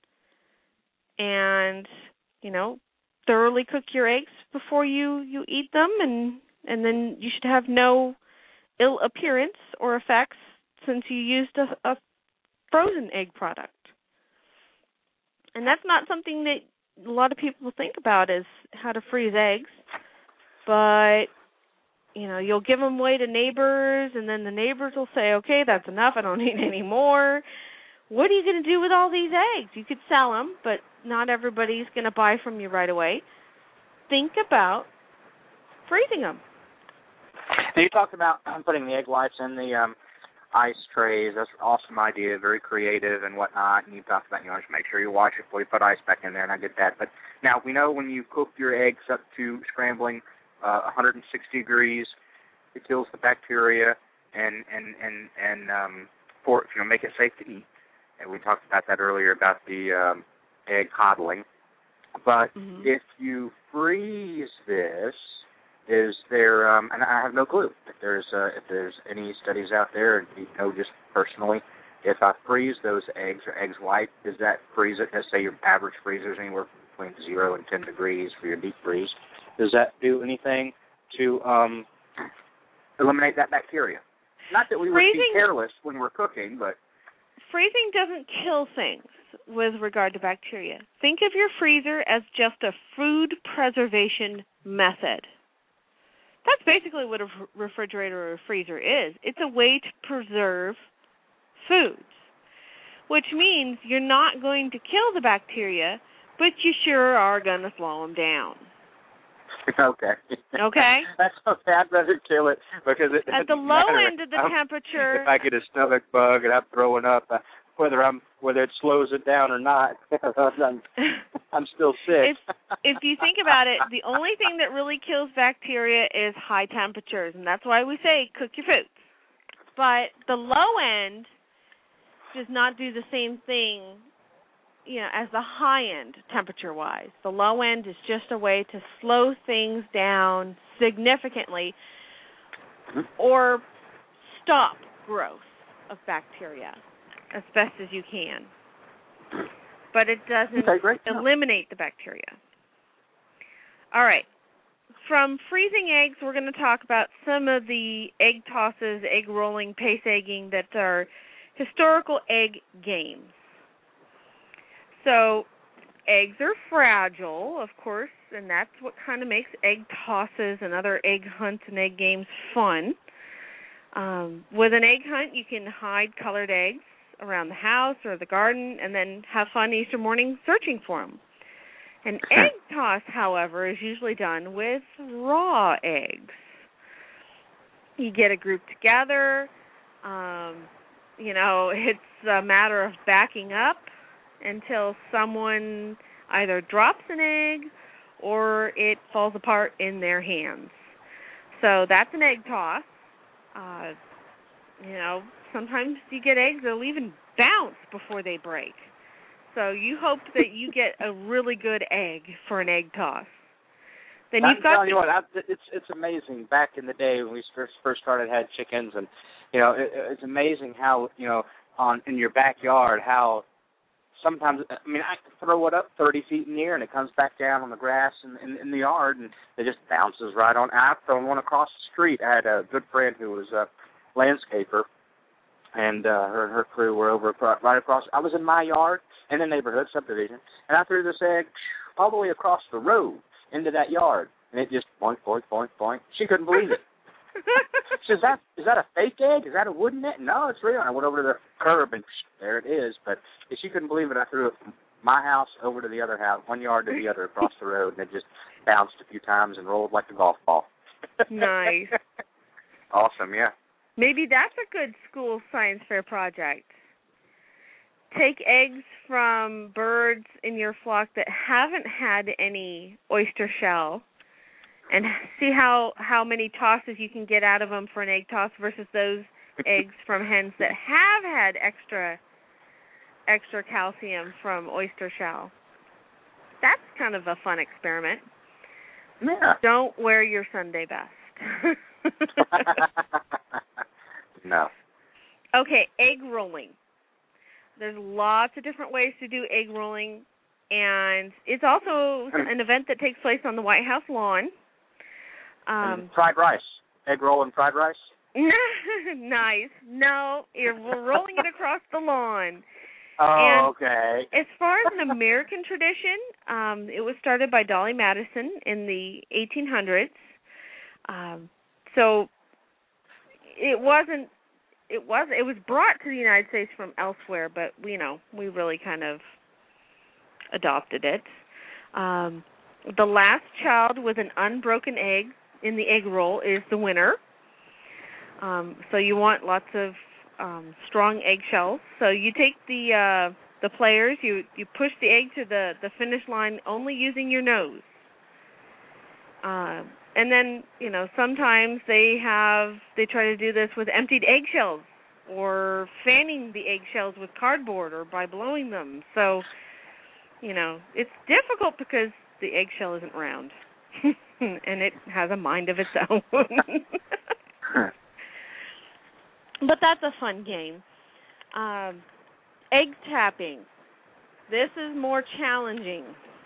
S7: And, you know, thoroughly cook your eggs before you, you eat them, and, and then you should have no ill appearance or effects since you used a, a frozen egg product. And that's not something that a lot of people think about is how to freeze eggs. But, you know, you'll give them away to neighbors, and then the neighbors will say, okay, that's enough, I don't need any more. What are you going to do with all these eggs? You could sell them, but not everybody's going to buy from you right away. Think about freezing them.
S9: Now you talked about putting the egg whites in the um, ice trays. That's an awesome idea, very creative and whatnot. And you talked about, you know, just make sure you wash it before you put ice back in there, and I get that. But now we know when you cook your eggs up to scrambling uh, one hundred sixty degrees, it kills the bacteria and and and and um, for you know make it safe to eat. And we talked about that earlier about the um, egg coddling. But mm-hmm. if you freeze this, is there? Um, and I have no clue if there's uh, if there's any studies out there. You know, just personally, if I freeze those eggs or eggs white, does that freeze it? Let's say your average freezer is anywhere between zero and ten degrees for your deep freeze. Does that do anything to um, eliminate that bacteria? Not that we
S7: freezing,
S9: would be careless when we're cooking, but
S7: freezing doesn't kill things with regard to bacteria. Think of your freezer as just a food preservation method. That's basically what a refrigerator or a freezer is. It's a way to preserve foods, which means you're not going to kill the bacteria, but you sure are going to slow them down.
S9: Okay.
S7: Okay?
S9: That's okay. I'd rather kill it because it
S7: at the low
S9: matter.
S7: end of the
S9: I'm,
S7: temperature.
S9: If I get a stomach bug and I'm throwing up, uh, whether I'm whether it slows it down or not, I'm, I'm still sick.
S7: If, if you think about it, the only thing that really kills bacteria is high temperatures, and that's why we say cook your foods. But the low end does not do the same thing, you know, as the high end temperature-wise. The low end is just a way to slow things down significantly or stop growth of bacteria as best as you can. But it doesn't
S9: okay,
S7: eliminate the bacteria. All right. From freezing eggs, we're going to talk about some of the egg tosses, egg rolling, pace egging that are historical egg games. So eggs are fragile, of course, and that's what kind of makes egg tosses and other egg hunts and egg games fun. Um, with an egg hunt, you can hide colored eggs around the house or the garden and then have fun Easter morning searching for them. An egg toss, however, is usually done with raw eggs. You get a group together. Um, you know, it's a matter of backing up until someone either drops an egg or it falls apart in their hands. So that's an egg toss. Uh, you know, sometimes you get eggs that'll even bounce before they break. So you hope that you get a really good egg for an egg toss. Then
S9: I'm
S7: you've got
S9: telling you what, I, it's it's amazing. Back in the day when we first first started had chickens, and you know, it, it's amazing how you know on in your backyard how sometimes I mean I can throw it up thirty feet in the air and it comes back down on the grass in, in, in the yard and it just bounces right on. I've thrown one across the street. I had a good friend who was a landscaper, and uh, her her crew were over right across. I was in my yard in the neighborhood subdivision, and I threw this egg all the way across the road into that yard, and it just boink, boink, boink, boink. She couldn't believe it. She says, "Is that is that a fake egg? Is that a wooden egg?" No, it's real. And I went over to the curb, and there it is. But she couldn't believe it. I threw it from my house over to the other house, one yard to the other across the road, and it just bounced a few times and rolled like a golf ball.
S7: Nice.
S9: Awesome, yeah.
S7: Maybe that's a good school science fair project. Take eggs from birds in your flock that haven't had any oyster shell and see how, how many tosses you can get out of them for an egg toss versus those eggs from hens that have had extra extra calcium from oyster shell. That's kind of a fun experiment.
S9: Yeah.
S7: Don't wear your Sunday best.
S9: No.
S7: Okay, egg rolling. There's lots of different ways to do egg rolling, and it's also an event that takes place on the White House lawn. Um,
S9: and fried rice. Egg roll and fried rice?
S7: Nice. No, we're rolling it across the lawn.
S9: Oh,
S7: and
S9: okay.
S7: As far as an American tradition, um, it was started by Dolly Madison in the eighteen hundreds. Um, so it wasn't. It was. It was brought to the United States from elsewhere, but you know we really kind of adopted it. Um, the last child with an unbroken egg in the egg roll is the winner. Um, so you want lots of um, strong eggshells. So you take the uh, the players, you, you push the egg to the, the finish line only using your nose. Uh, and then, you know, sometimes they have, they try to do this with emptied eggshells or fanning the eggshells with cardboard or by blowing them. So, you know, it's difficult because the eggshell isn't round and it has a mind of its own. But that's a fun game. Um, egg tapping. This is more challenging.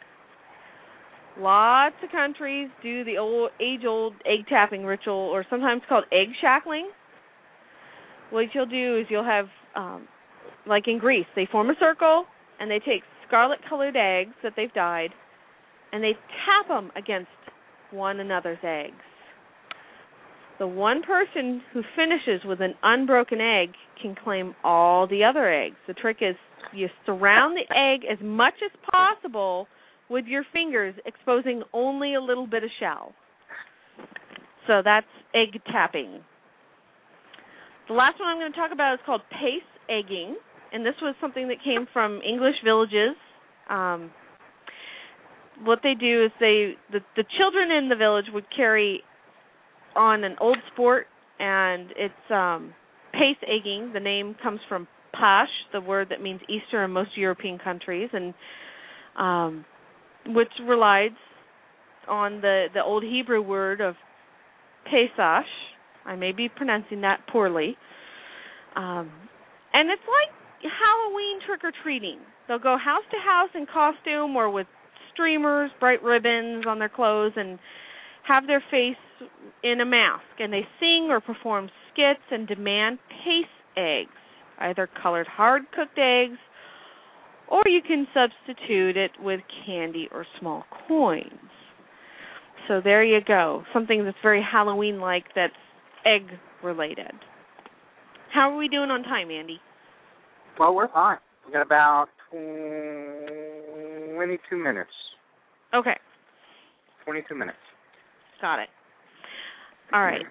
S7: Lots of countries do the old age-old egg tapping ritual, or sometimes called egg shackling. what you'll do is you'll have, um, like in Greece, they form a circle, and they take scarlet-colored eggs that they've dyed, and they tap them against one another's eggs. The one person who finishes with an unbroken egg can claim all the other eggs. The trick is you surround the egg as much as possible with your fingers, exposing only a little bit of shell. So that's egg tapping. The last one I'm going to talk about is called pace egging, and this was something that came from English villages. Um, what they do is they the, the children in the village would carry on an old sport, and it's um, pace egging. The name comes from Pasch, the word that means Easter in most European countries, and um, which relies on the, the old Hebrew word of Pesach. I may be pronouncing that poorly. Um, and it's like Halloween trick-or-treating. They'll go house to house in costume or with streamers, bright ribbons on their clothes, and have their face in a mask. And they sing or perform skits and demand pace eggs, either colored hard-cooked eggs, or you can substitute it with candy or small coins. So there you go, something that's very Halloween-like that's egg-related. How are we doing on time, Andy?
S9: Well, we're fine. We've got about twenty-two minutes.
S7: Okay.
S9: twenty-two minutes.
S7: Got it. All right.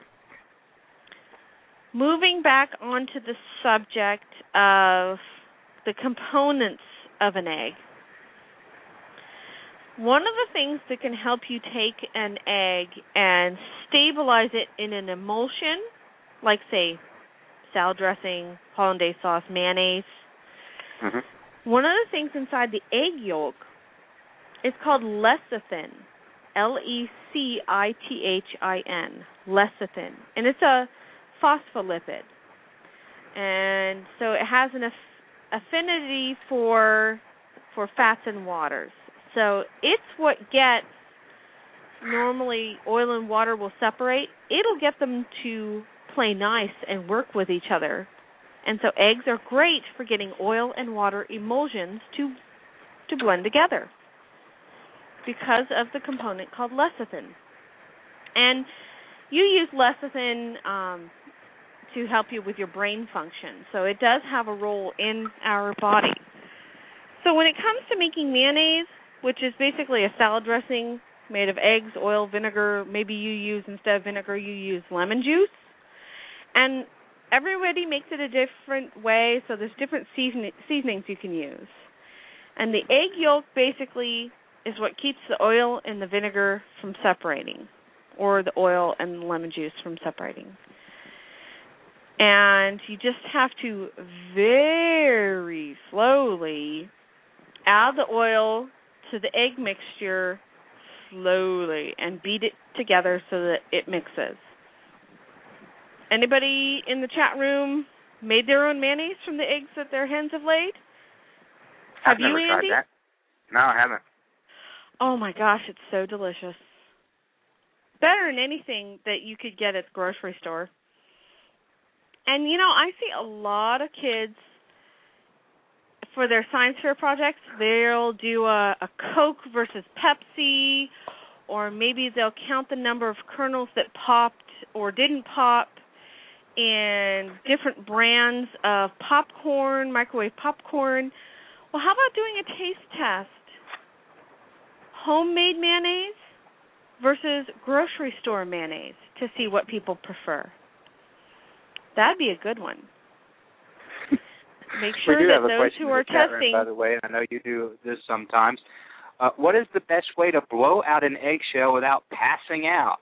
S7: Moving back onto the subject of the components of an egg. One of the things that can help you take an egg and stabilize it in an emulsion, like, say, salad dressing, hollandaise sauce, mayonnaise, mm-hmm. one of the things inside the egg yolk is called lecithin, L E C I T H I N, lecithin. And it's a phospholipid. And so it has an aff- affinity for for fats and waters. So it's what gets, normally oil and water will separate, it'll get them to play nice and work with each other. And so eggs are great for getting oil and water emulsions to to blend together because of the component called lecithin. And you use lecithin um, to help you with your brain function. So it does have a role in our body. So when it comes to making mayonnaise, which is basically a salad dressing made of eggs, oil, vinegar, maybe you use, instead of vinegar, you use lemon juice. And everybody makes it a different way, so there's different season- seasonings you can use. And the egg yolk basically is what keeps the oil and the vinegar from separating, or the oil and the lemon juice from separating. And you just have to very slowly add the oil to the egg mixture slowly and beat it together so that it mixes. Anybody in the chat room made their own mayonnaise from the eggs that their hens have laid? Have
S9: I've
S7: you,
S9: never
S7: Andy?
S9: tried that. No, I haven't.
S7: Oh my gosh, it's so delicious. Better than anything that you could get at the grocery store. And you know, I see a lot of kids, for their science fair projects, they'll do a, a Coke versus Pepsi, or maybe they'll count the number of kernels that popped or didn't pop in different brands of popcorn, microwave popcorn. Well, how about doing a taste test? Homemade mayonnaise versus grocery store mayonnaise to see what people prefer. That'd be a good one. Make sure
S9: we do
S7: that
S9: have a
S7: those
S9: question
S7: who
S9: in
S7: are
S9: the chat
S7: testing.
S9: room, by the way, and I know you do this sometimes. Uh, what is the best way to blow out an eggshell without passing out?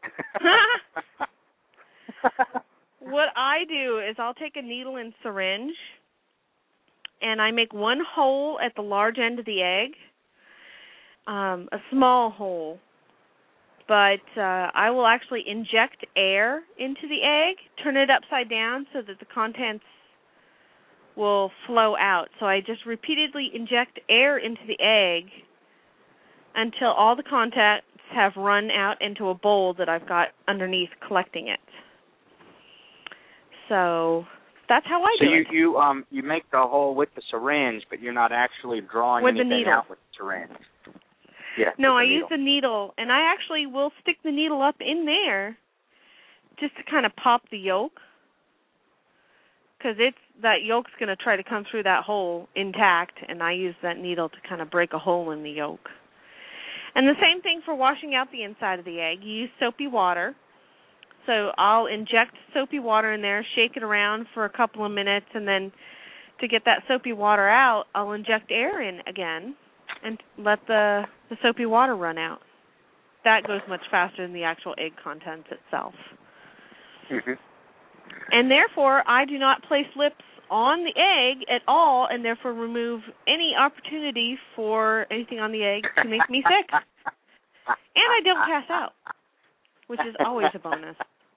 S7: What I do is I'll take a needle and syringe, and I make one hole at the large end of the egg, um, a small hole. But uh, I will actually inject air into the egg, turn it upside down so that the contents will flow out. So I just repeatedly inject air into the egg until all the contents have run out into a bowl that I've got underneath collecting it. So That's how I
S9: so
S7: do
S9: you,
S7: it.
S9: So you um you make the hole with the syringe, but you're not actually drawing
S7: with
S9: anything
S7: the needle.
S9: out with the syringe. Yeah.
S7: No, I
S9: needle.
S7: use the needle, and I actually will stick the needle up in there just to kind of pop the yolk, because it's that yolk's going to try to come through that hole intact, and I use that needle to kind of break a hole in the yolk. And the same thing for washing out the inside of the egg. You use soapy water. So I'll inject soapy water in there, shake it around for a couple of minutes, and then to get that soapy water out, I'll inject air in again and let the, the soapy water run out. That goes much faster than the actual egg contents itself.
S9: Mm-hmm.
S7: And therefore, I do not place lips on the egg at all, and therefore remove any opportunity for anything on the egg to make me sick. And I don't pass out, which is always a bonus.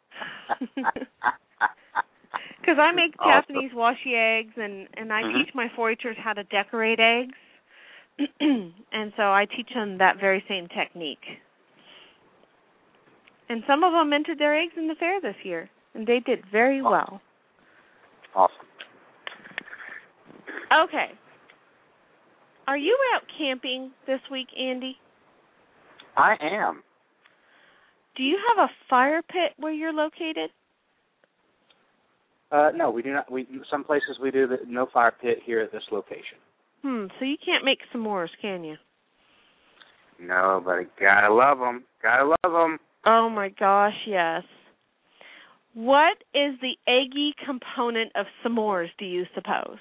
S7: Because I make
S9: awesome.
S7: Japanese washi eggs, and, and I
S9: mm-hmm.
S7: teach my four H'ers how to decorate eggs. And so I teach them that very same technique. And some of them entered their eggs in the fair this year, and they did very well.
S9: Awesome.
S7: Okay. Are you out camping this week, Andy?
S9: I am.
S7: Do you have a fire pit where you're located?
S9: Uh, no, we do not. We some places we do, the, no fire pit here at this location.
S7: Hmm. So you can't make s'mores, can you?
S9: No, but I gotta love them. Gotta love them.
S7: Oh my gosh, yes. What is the eggy component of s'mores, do you suppose?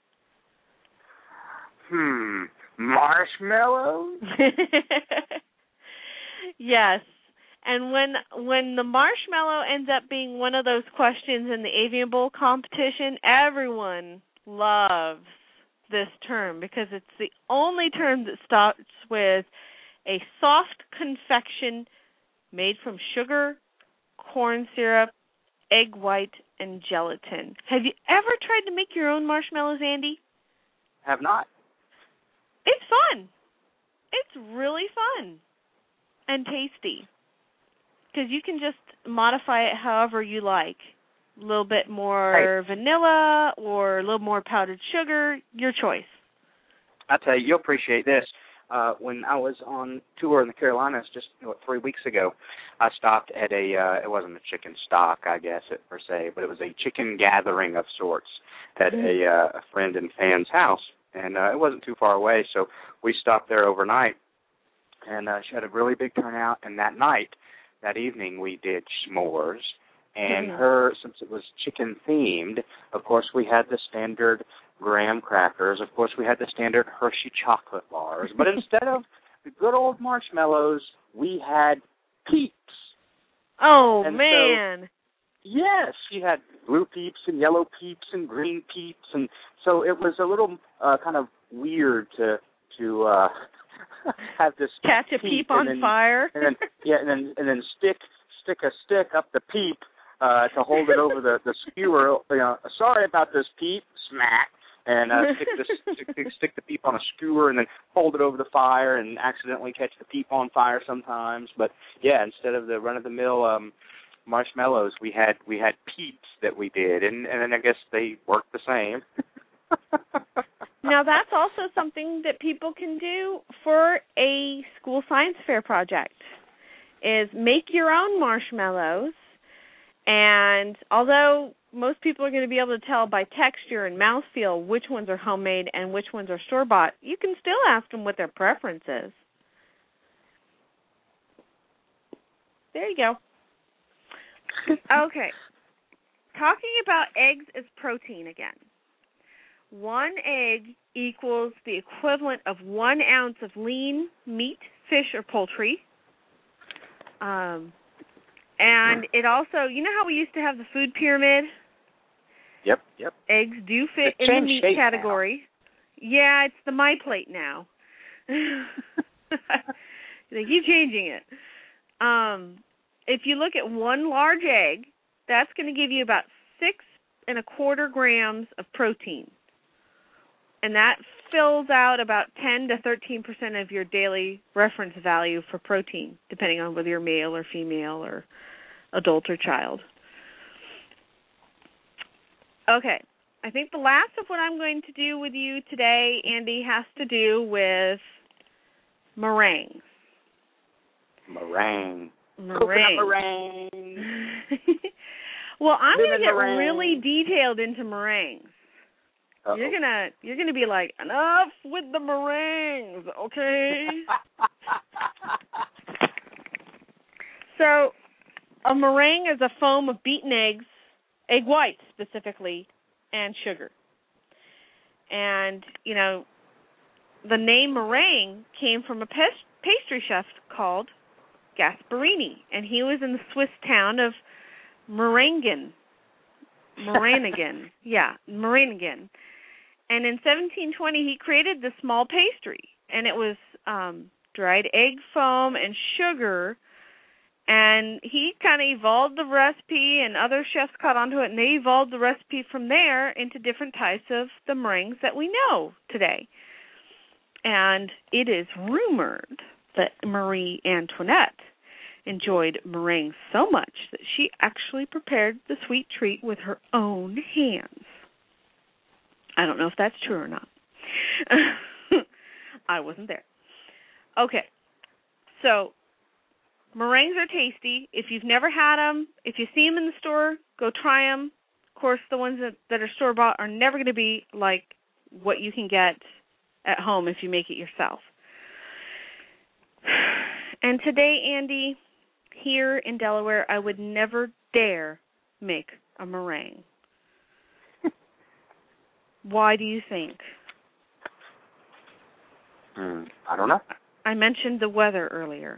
S9: Hmm. Marshmallows?
S7: Yes. And when when the marshmallow ends up being one of those questions in the Avian Bowl competition, everyone loves this term because it's the only term that starts with a soft confection made from sugar, corn syrup, egg white, and gelatin. Have you ever tried to make your own marshmallows, Andy?
S9: Have not.
S7: It's fun. It's really fun and tasty because you can just modify it however you like. A little bit more
S9: hey.
S7: vanilla or a little more powdered sugar, your choice.
S9: I'll tell you, you'll appreciate this. Uh, when I was on tour in the Carolinas just what, three weeks ago, I stopped at a, uh, it wasn't a chicken stock, I guess, it, per se, but it was a chicken gathering of sorts at
S7: Mm-hmm.
S9: a, uh, a friend and fan's house. And uh, it wasn't too far away, so we stopped there overnight. And uh, she had a really big turnout, and that night, that evening, we did s'mores. And
S7: Mm-hmm.
S9: her, since it was chicken-themed, of course, we had the standard graham crackers. Of course, we had the standard Hershey chocolate bars. But instead of the good old marshmallows, we had Peeps.
S7: Oh,
S9: and
S7: man.
S9: So, yes, she had blue Peeps and yellow Peeps and green Peeps. And so it was a little uh, kind of weird to to uh, have this
S7: catch a
S9: peep,
S7: peep on
S9: then,
S7: fire.
S9: and then yeah, and then and then stick stick a stick up the peep uh, to hold it over the, the skewer. You know, sorry about this peep, smack, and uh, stick the stick, stick the peep on a skewer, and then hold it over the fire, and accidentally catch the peep on fire sometimes. But yeah, instead of the run of the mill um, marshmallows, we had we had Peeps that we did, and and then I guess they worked the same.
S7: Now, that's also something that people can do for a school science fair project, is make your own marshmallows. And although most people are going to be able to tell by texture and mouthfeel which ones are homemade and which ones are store-bought, you can still ask them what their preference is. There you go. Okay. Talking about eggs as protein again. One egg equals the equivalent of one ounce of lean meat, fish, or poultry. Um, and it also, you know how we used to have the food pyramid?
S9: Yep, yep.
S7: Eggs do fit
S9: It's
S7: in the meat
S9: shape
S7: category. Now. Yeah, it's the My Plate now. They keep changing it. Um, if you look at one large egg, that's going to give you about six and a quarter grams of protein. And that fills out about ten to thirteen percent of your daily reference value for protein, depending on whether you're male or female or adult or child. Okay. I think the last of what I'm going to do with you today, Andy, has to do with meringues.
S9: Meringue.
S7: Meringue.
S9: Coconut meringue.
S7: Well, I'm going to get
S9: meringue.
S7: really detailed into meringues.
S9: Uh-oh.
S7: You're gonna you're gonna be like, enough with the meringues, okay? So, a meringue is a foam of beaten eggs, egg whites specifically, and sugar. And, you know, the name meringue came from a pes- pastry chef called Gasparini, and he was in the Swiss town of Meiringen. Meiringen, yeah, Meiringen. And in seventeen twenty, he created this small pastry, and it was um, dried egg foam and sugar. And he kind of evolved the recipe, and other chefs caught onto it, and they evolved the recipe from there into different types of the meringues that we know today. And it is rumored that Marie Antoinette enjoyed meringues so much that she actually prepared the sweet treat with her own hands. I don't know if that's true or not. I wasn't there. Okay, so meringues are tasty. If you've never had them, if you see them in the store, go try them. Of course, the ones that, that are store-bought are never going to be like what you can get at home if you make it yourself. And today, Andy, here in Delaware, I would never dare make a meringue. Why do you think?
S9: Mm, I don't know.
S7: I mentioned the weather earlier.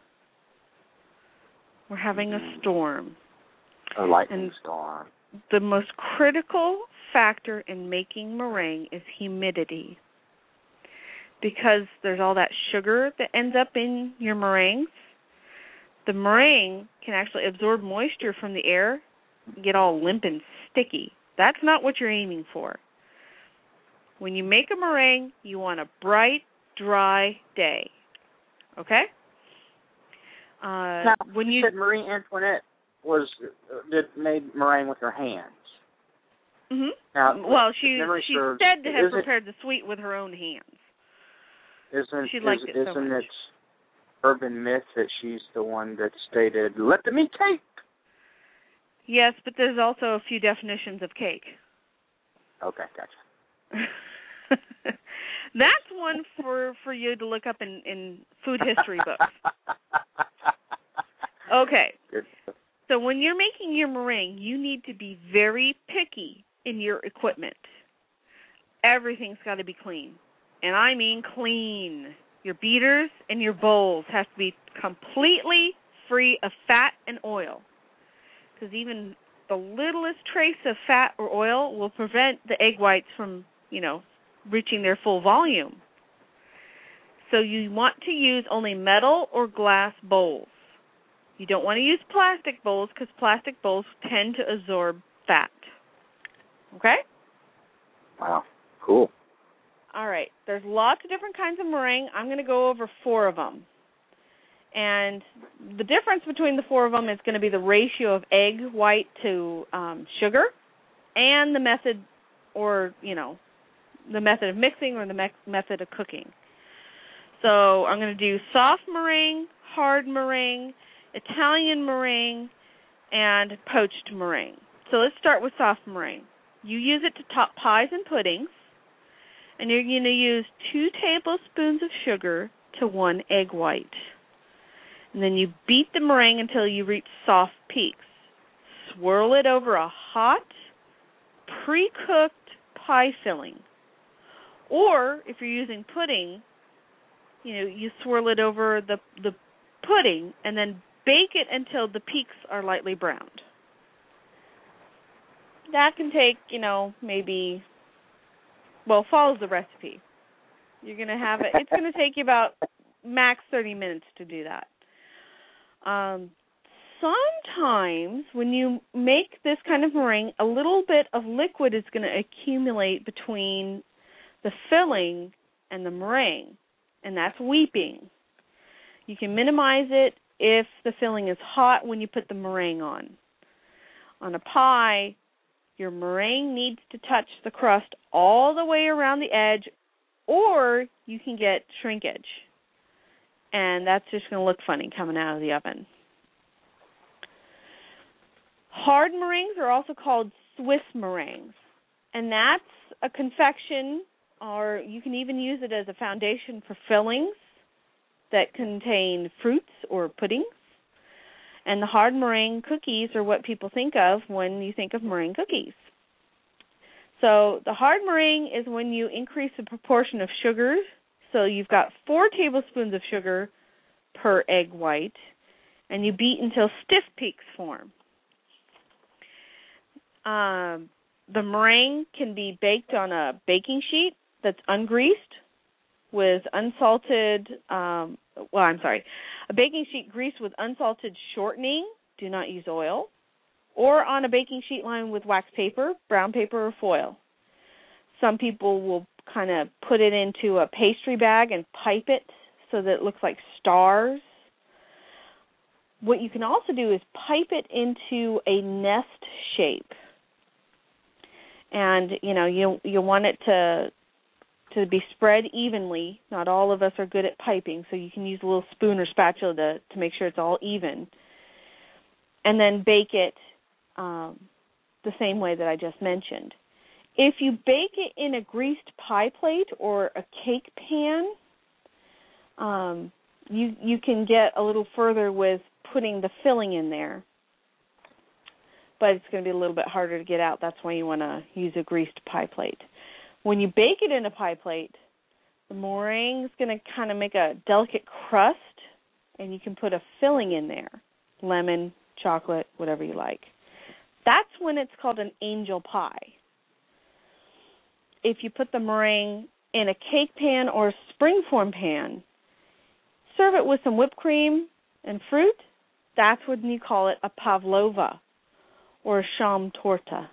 S7: We're having a storm.
S9: A lightning
S7: and
S9: storm.
S7: The most critical factor in making meringue is humidity. Because there's all that sugar that ends up in your meringues, the meringue can actually absorb moisture from the air, get all limp and sticky. That's not what you're aiming for. When you make a meringue, you want a bright, dry day. Okay? Uh,
S9: now,
S7: when
S9: you
S7: you
S9: said Marie Antoinette was did made meringue with her hands.
S7: Mhm.
S9: Now,
S7: well, she she
S9: serves,
S7: said to have
S9: it,
S7: prepared the sweet with her own hands.
S9: Isn't
S7: she liked
S9: is,
S7: it so
S9: isn't
S7: much.
S9: it urban myth that she's the one that stated, "Let the meat cake"?
S7: Yes, but there's also a few definitions of cake.
S9: Okay, gotcha.
S7: That's one for, for you to look up in, in food history books. Okay. So when you're making your meringue, you need to be very picky in your equipment. Everything's got to be clean. And I mean clean. Your beaters and your bowls have to be completely free of fat and oil. Because even the littlest trace of fat or oil will prevent the egg whites from, you know, reaching their full volume. So you want to use only metal or glass bowls. You don't want to use plastic bowls because plastic bowls tend to absorb fat. Okay?
S9: Wow, cool.
S7: All right. There's lots of different kinds of meringue. I'm going to go over four of them. And the difference between the four of them is going to be the ratio of egg white to um, sugar and the method or, you know, the method of mixing or the me- method of cooking. So I'm going to do soft meringue, hard meringue, Italian meringue, and poached meringue. So let's start with soft meringue. You use it to top pies and puddings, and you're going to use two tablespoons of sugar to one egg white. And then you beat the meringue until you reach soft peaks. Swirl it over a hot, pre-cooked pie filling. Or if you're using pudding, you know, you swirl it over the the pudding and then bake it until the peaks are lightly browned. That can take, you know, maybe, well, follows the recipe. You're going to have it, it's going to take you about max thirty minutes to do that. Um, sometimes when you make this kind of meringue, a little bit of liquid is going to accumulate between the filling and the meringue, and that's weeping. You can minimize it if the filling is hot when you put the meringue on. On a pie, Your meringue needs to touch the crust all the way around the edge, or you can get shrinkage. And that's just going to look funny coming out of the oven. Hard meringues are also called Swiss meringues. And that's a confection, or you can even use it as a foundation for fillings that contain fruits or puddings. And the hard meringue cookies are what people think of when you think of meringue cookies. So the hard meringue is when you increase the proportion of sugars. So you've got four tablespoons of sugar per egg white, and you beat until stiff peaks form. Um, the meringue can be baked on a baking sheet that's ungreased with unsalted, um, well, I'm sorry, a baking sheet greased with unsalted shortening, do not use oil, or on a baking sheet lined with wax paper, brown paper, or foil. Some people will kind of put it into a pastry bag and pipe it so that it looks like stars. What you can also do is pipe it into a nest shape. And, you know, you you want it to to be spread evenly. Not all of us are good at piping, so you can use a little spoon or spatula to, to make sure it's all even. And then bake it um, the same way that I just mentioned. If you bake it in a greased pie plate or a cake pan, um, you you can get a little further with putting the filling in there. But it's going to be a little bit harder to get out. That's why you want to use a greased pie plate. When you bake it in a pie plate, the meringue is going to kind of make a delicate crust, and you can put a filling in there, lemon, chocolate, whatever you like. That's when it's called an angel pie. If you put the meringue in a cake pan or a springform pan, serve it with some whipped cream and fruit, that's when you call it a pavlova or a sham torta.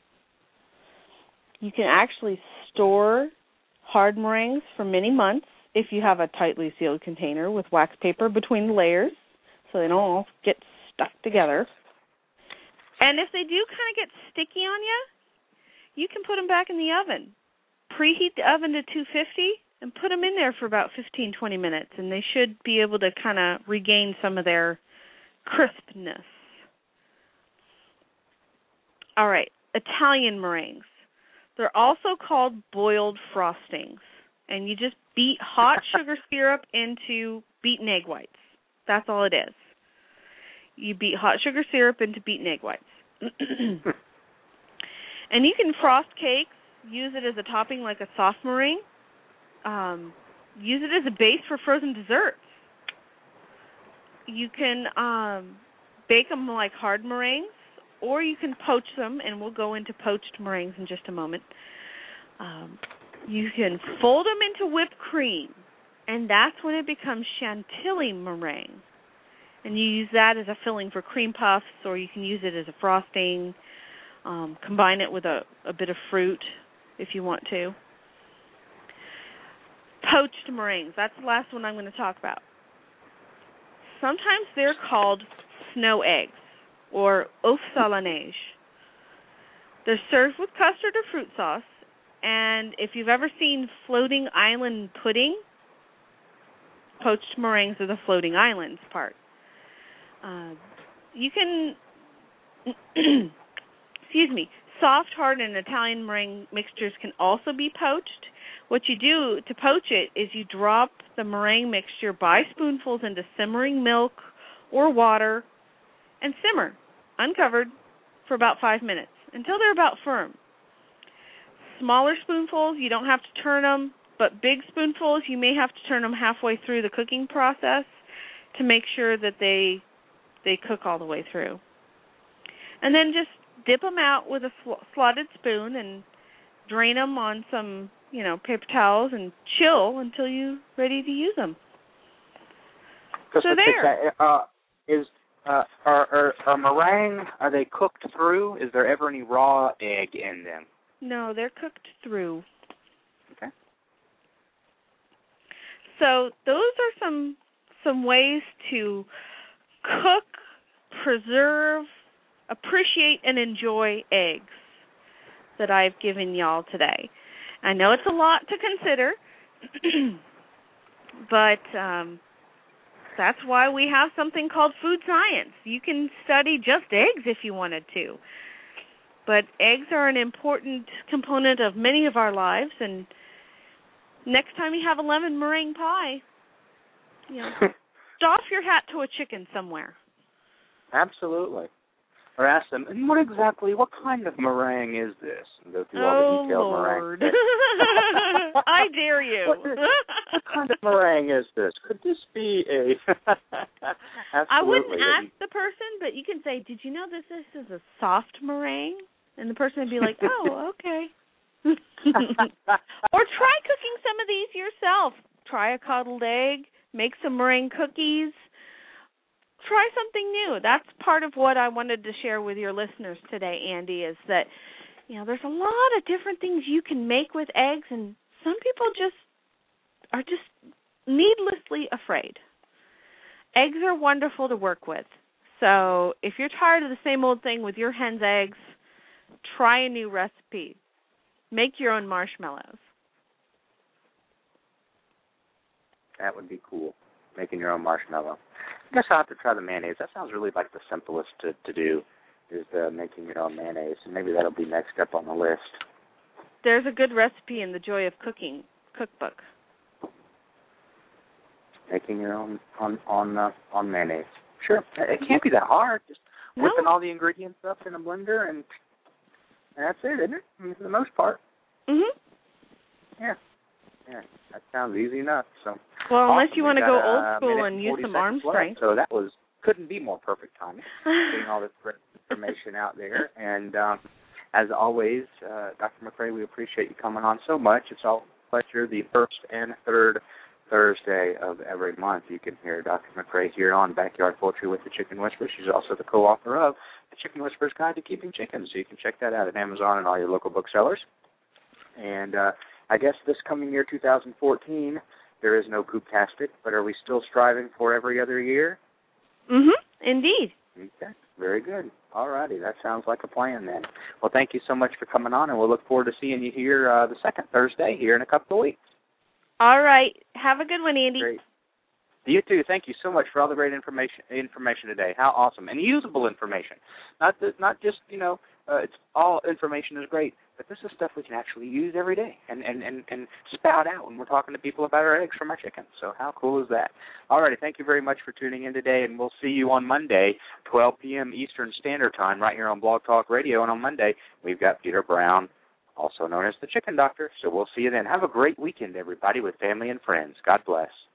S7: You can actually store hard meringues for many months if you have a tightly sealed container with wax paper between the layers so they don't all get stuck together. And if they do kind of get sticky on you, you can put them back in the oven. Preheat the oven to two fifty and put them in there for about fifteen to twenty minutes, and they should be able to kind of regain some of their crispness. All right, Italian meringues. They're also called boiled frostings, and you just beat hot sugar syrup into beaten egg whites. That's all it is. You beat hot sugar syrup into beaten egg whites. And you can frost cakes, use it as a topping like a soft meringue, um, use it as a base for frozen desserts. You can um, bake them like hard meringues, or you can poach them, and we'll go into poached meringues in just a moment. Um, you can fold them into whipped cream, and that's when it becomes chantilly meringue. And you use that as a filling for cream puffs, or you can use it as a frosting. Um, combine it with a, a bit of fruit if you want to. Poached meringues, that's the last one I'm going to talk about. Sometimes they're called snow eggs, or œufs à la neige. They're served with custard or fruit sauce, and if you've ever seen floating island pudding, poached meringues are the floating islands part. Uh, you can, excuse me, soft, hard, and Italian meringue mixtures can also be poached. What you do to poach it is you drop the meringue mixture by spoonfuls into simmering milk or water and simmer, uncovered, for about five minutes until they're about firm. Smaller spoonfuls, you don't have to turn them, but big spoonfuls, you may have to turn them halfway through the cooking process to make sure that they they cook all the way through. And then just dip them out with a sl- slotted spoon and drain them on some, you know, paper towels and chill until you're ready to use them. So there.
S9: Uh, is uh, are, are, are meringue, are they cooked through? Is there ever any raw egg in them?
S7: No, they're cooked through.
S9: Okay.
S7: So those are some some ways to cook, preserve, appreciate, and enjoy eggs. that I've given y'all today. I know it's a lot to consider, but um, that's why we have something called food science. You can study just eggs if you wanted to. But eggs are an important component of many of our lives, and next time you have a lemon meringue pie, you know, doff your hat to a chicken somewhere.
S9: Absolutely. Or ask them, and what exactly, what kind of meringue is this? And go through
S7: oh,
S9: all the detailed
S7: Lord.
S9: meringue.
S7: I dare you.
S9: What, is, what kind of meringue is this? Could this be a... Absolutely.
S7: I wouldn't ask the person, but you can say, did you know this, this is a soft meringue? And the person would be like, oh, okay. Or try cooking some of these yourself. Try a coddled egg, make some meringue cookies. Try something new. That's part of what I wanted to share with your listeners today, Andy, is that, you know, there's a lot of different things you can make with eggs, and some people just are just needlessly afraid. Eggs are wonderful to work with. So if you're tired of the same old thing with your hen's eggs, try a new recipe. Make your own marshmallows.
S9: That would be cool, making your own marshmallow. I guess I'll have to try the mayonnaise. That sounds really like the simplest to, to do, is the making your own mayonnaise. And maybe that'll be next up on the list.
S7: There's a good recipe in the Joy of Cooking cookbook.
S9: Making your own on on uh, on mayonnaise. Sure, it can't be that hard. Just
S7: no.
S9: whipping all the ingredients up in a blender, and, and that's it, isn't it? I mean, for the most part.
S7: Mhm.
S9: Yeah. Yeah, that sounds easy enough. So.
S7: Well,
S9: awesome.
S7: unless you want to go old school
S9: and
S7: and use some arm strength.
S9: So that was couldn't be more perfect timing. Getting all this great information out there, and um, as always, uh, Doctor McCray, we appreciate you coming on so much. It's all a pleasure. The first and third Thursday of every month, you can hear Doctor McCray here on Backyard Poultry with the Chicken Whisperer. She's also the co-author of The Chicken Whisperer's Guide to Keeping Chickens, so you can check that out at Amazon and all your local booksellers. And uh, I guess this coming year, two thousand fourteen, there is no Cooptastic, but are we still striving for every other year?
S7: Mm-hmm. Indeed.
S9: Okay. Very good. All righty. That sounds like a plan then. Well, thank you so much for coming on, and we'll look forward to seeing you here uh, the second Thursday here in a couple of weeks.
S7: All right. Have a good one, Andy.
S9: Great. You too. Thank you so much for all the great information information today. How awesome. And usable information. Not the, not just, you know, uh, it's all information is great, but this is stuff we can actually use every day and, and, and, and spout out when we're talking to people about our eggs from our chickens. So how cool is that? All righty. Thank you very much for tuning in today, and we'll see you on Monday, twelve p.m. Eastern Standard Time, right here on Blog Talk Radio. And on Monday, we've got Peter Brown, also known as the Chicken Doctor. So we'll see you then. Have a great weekend, everybody, with family and friends. God bless.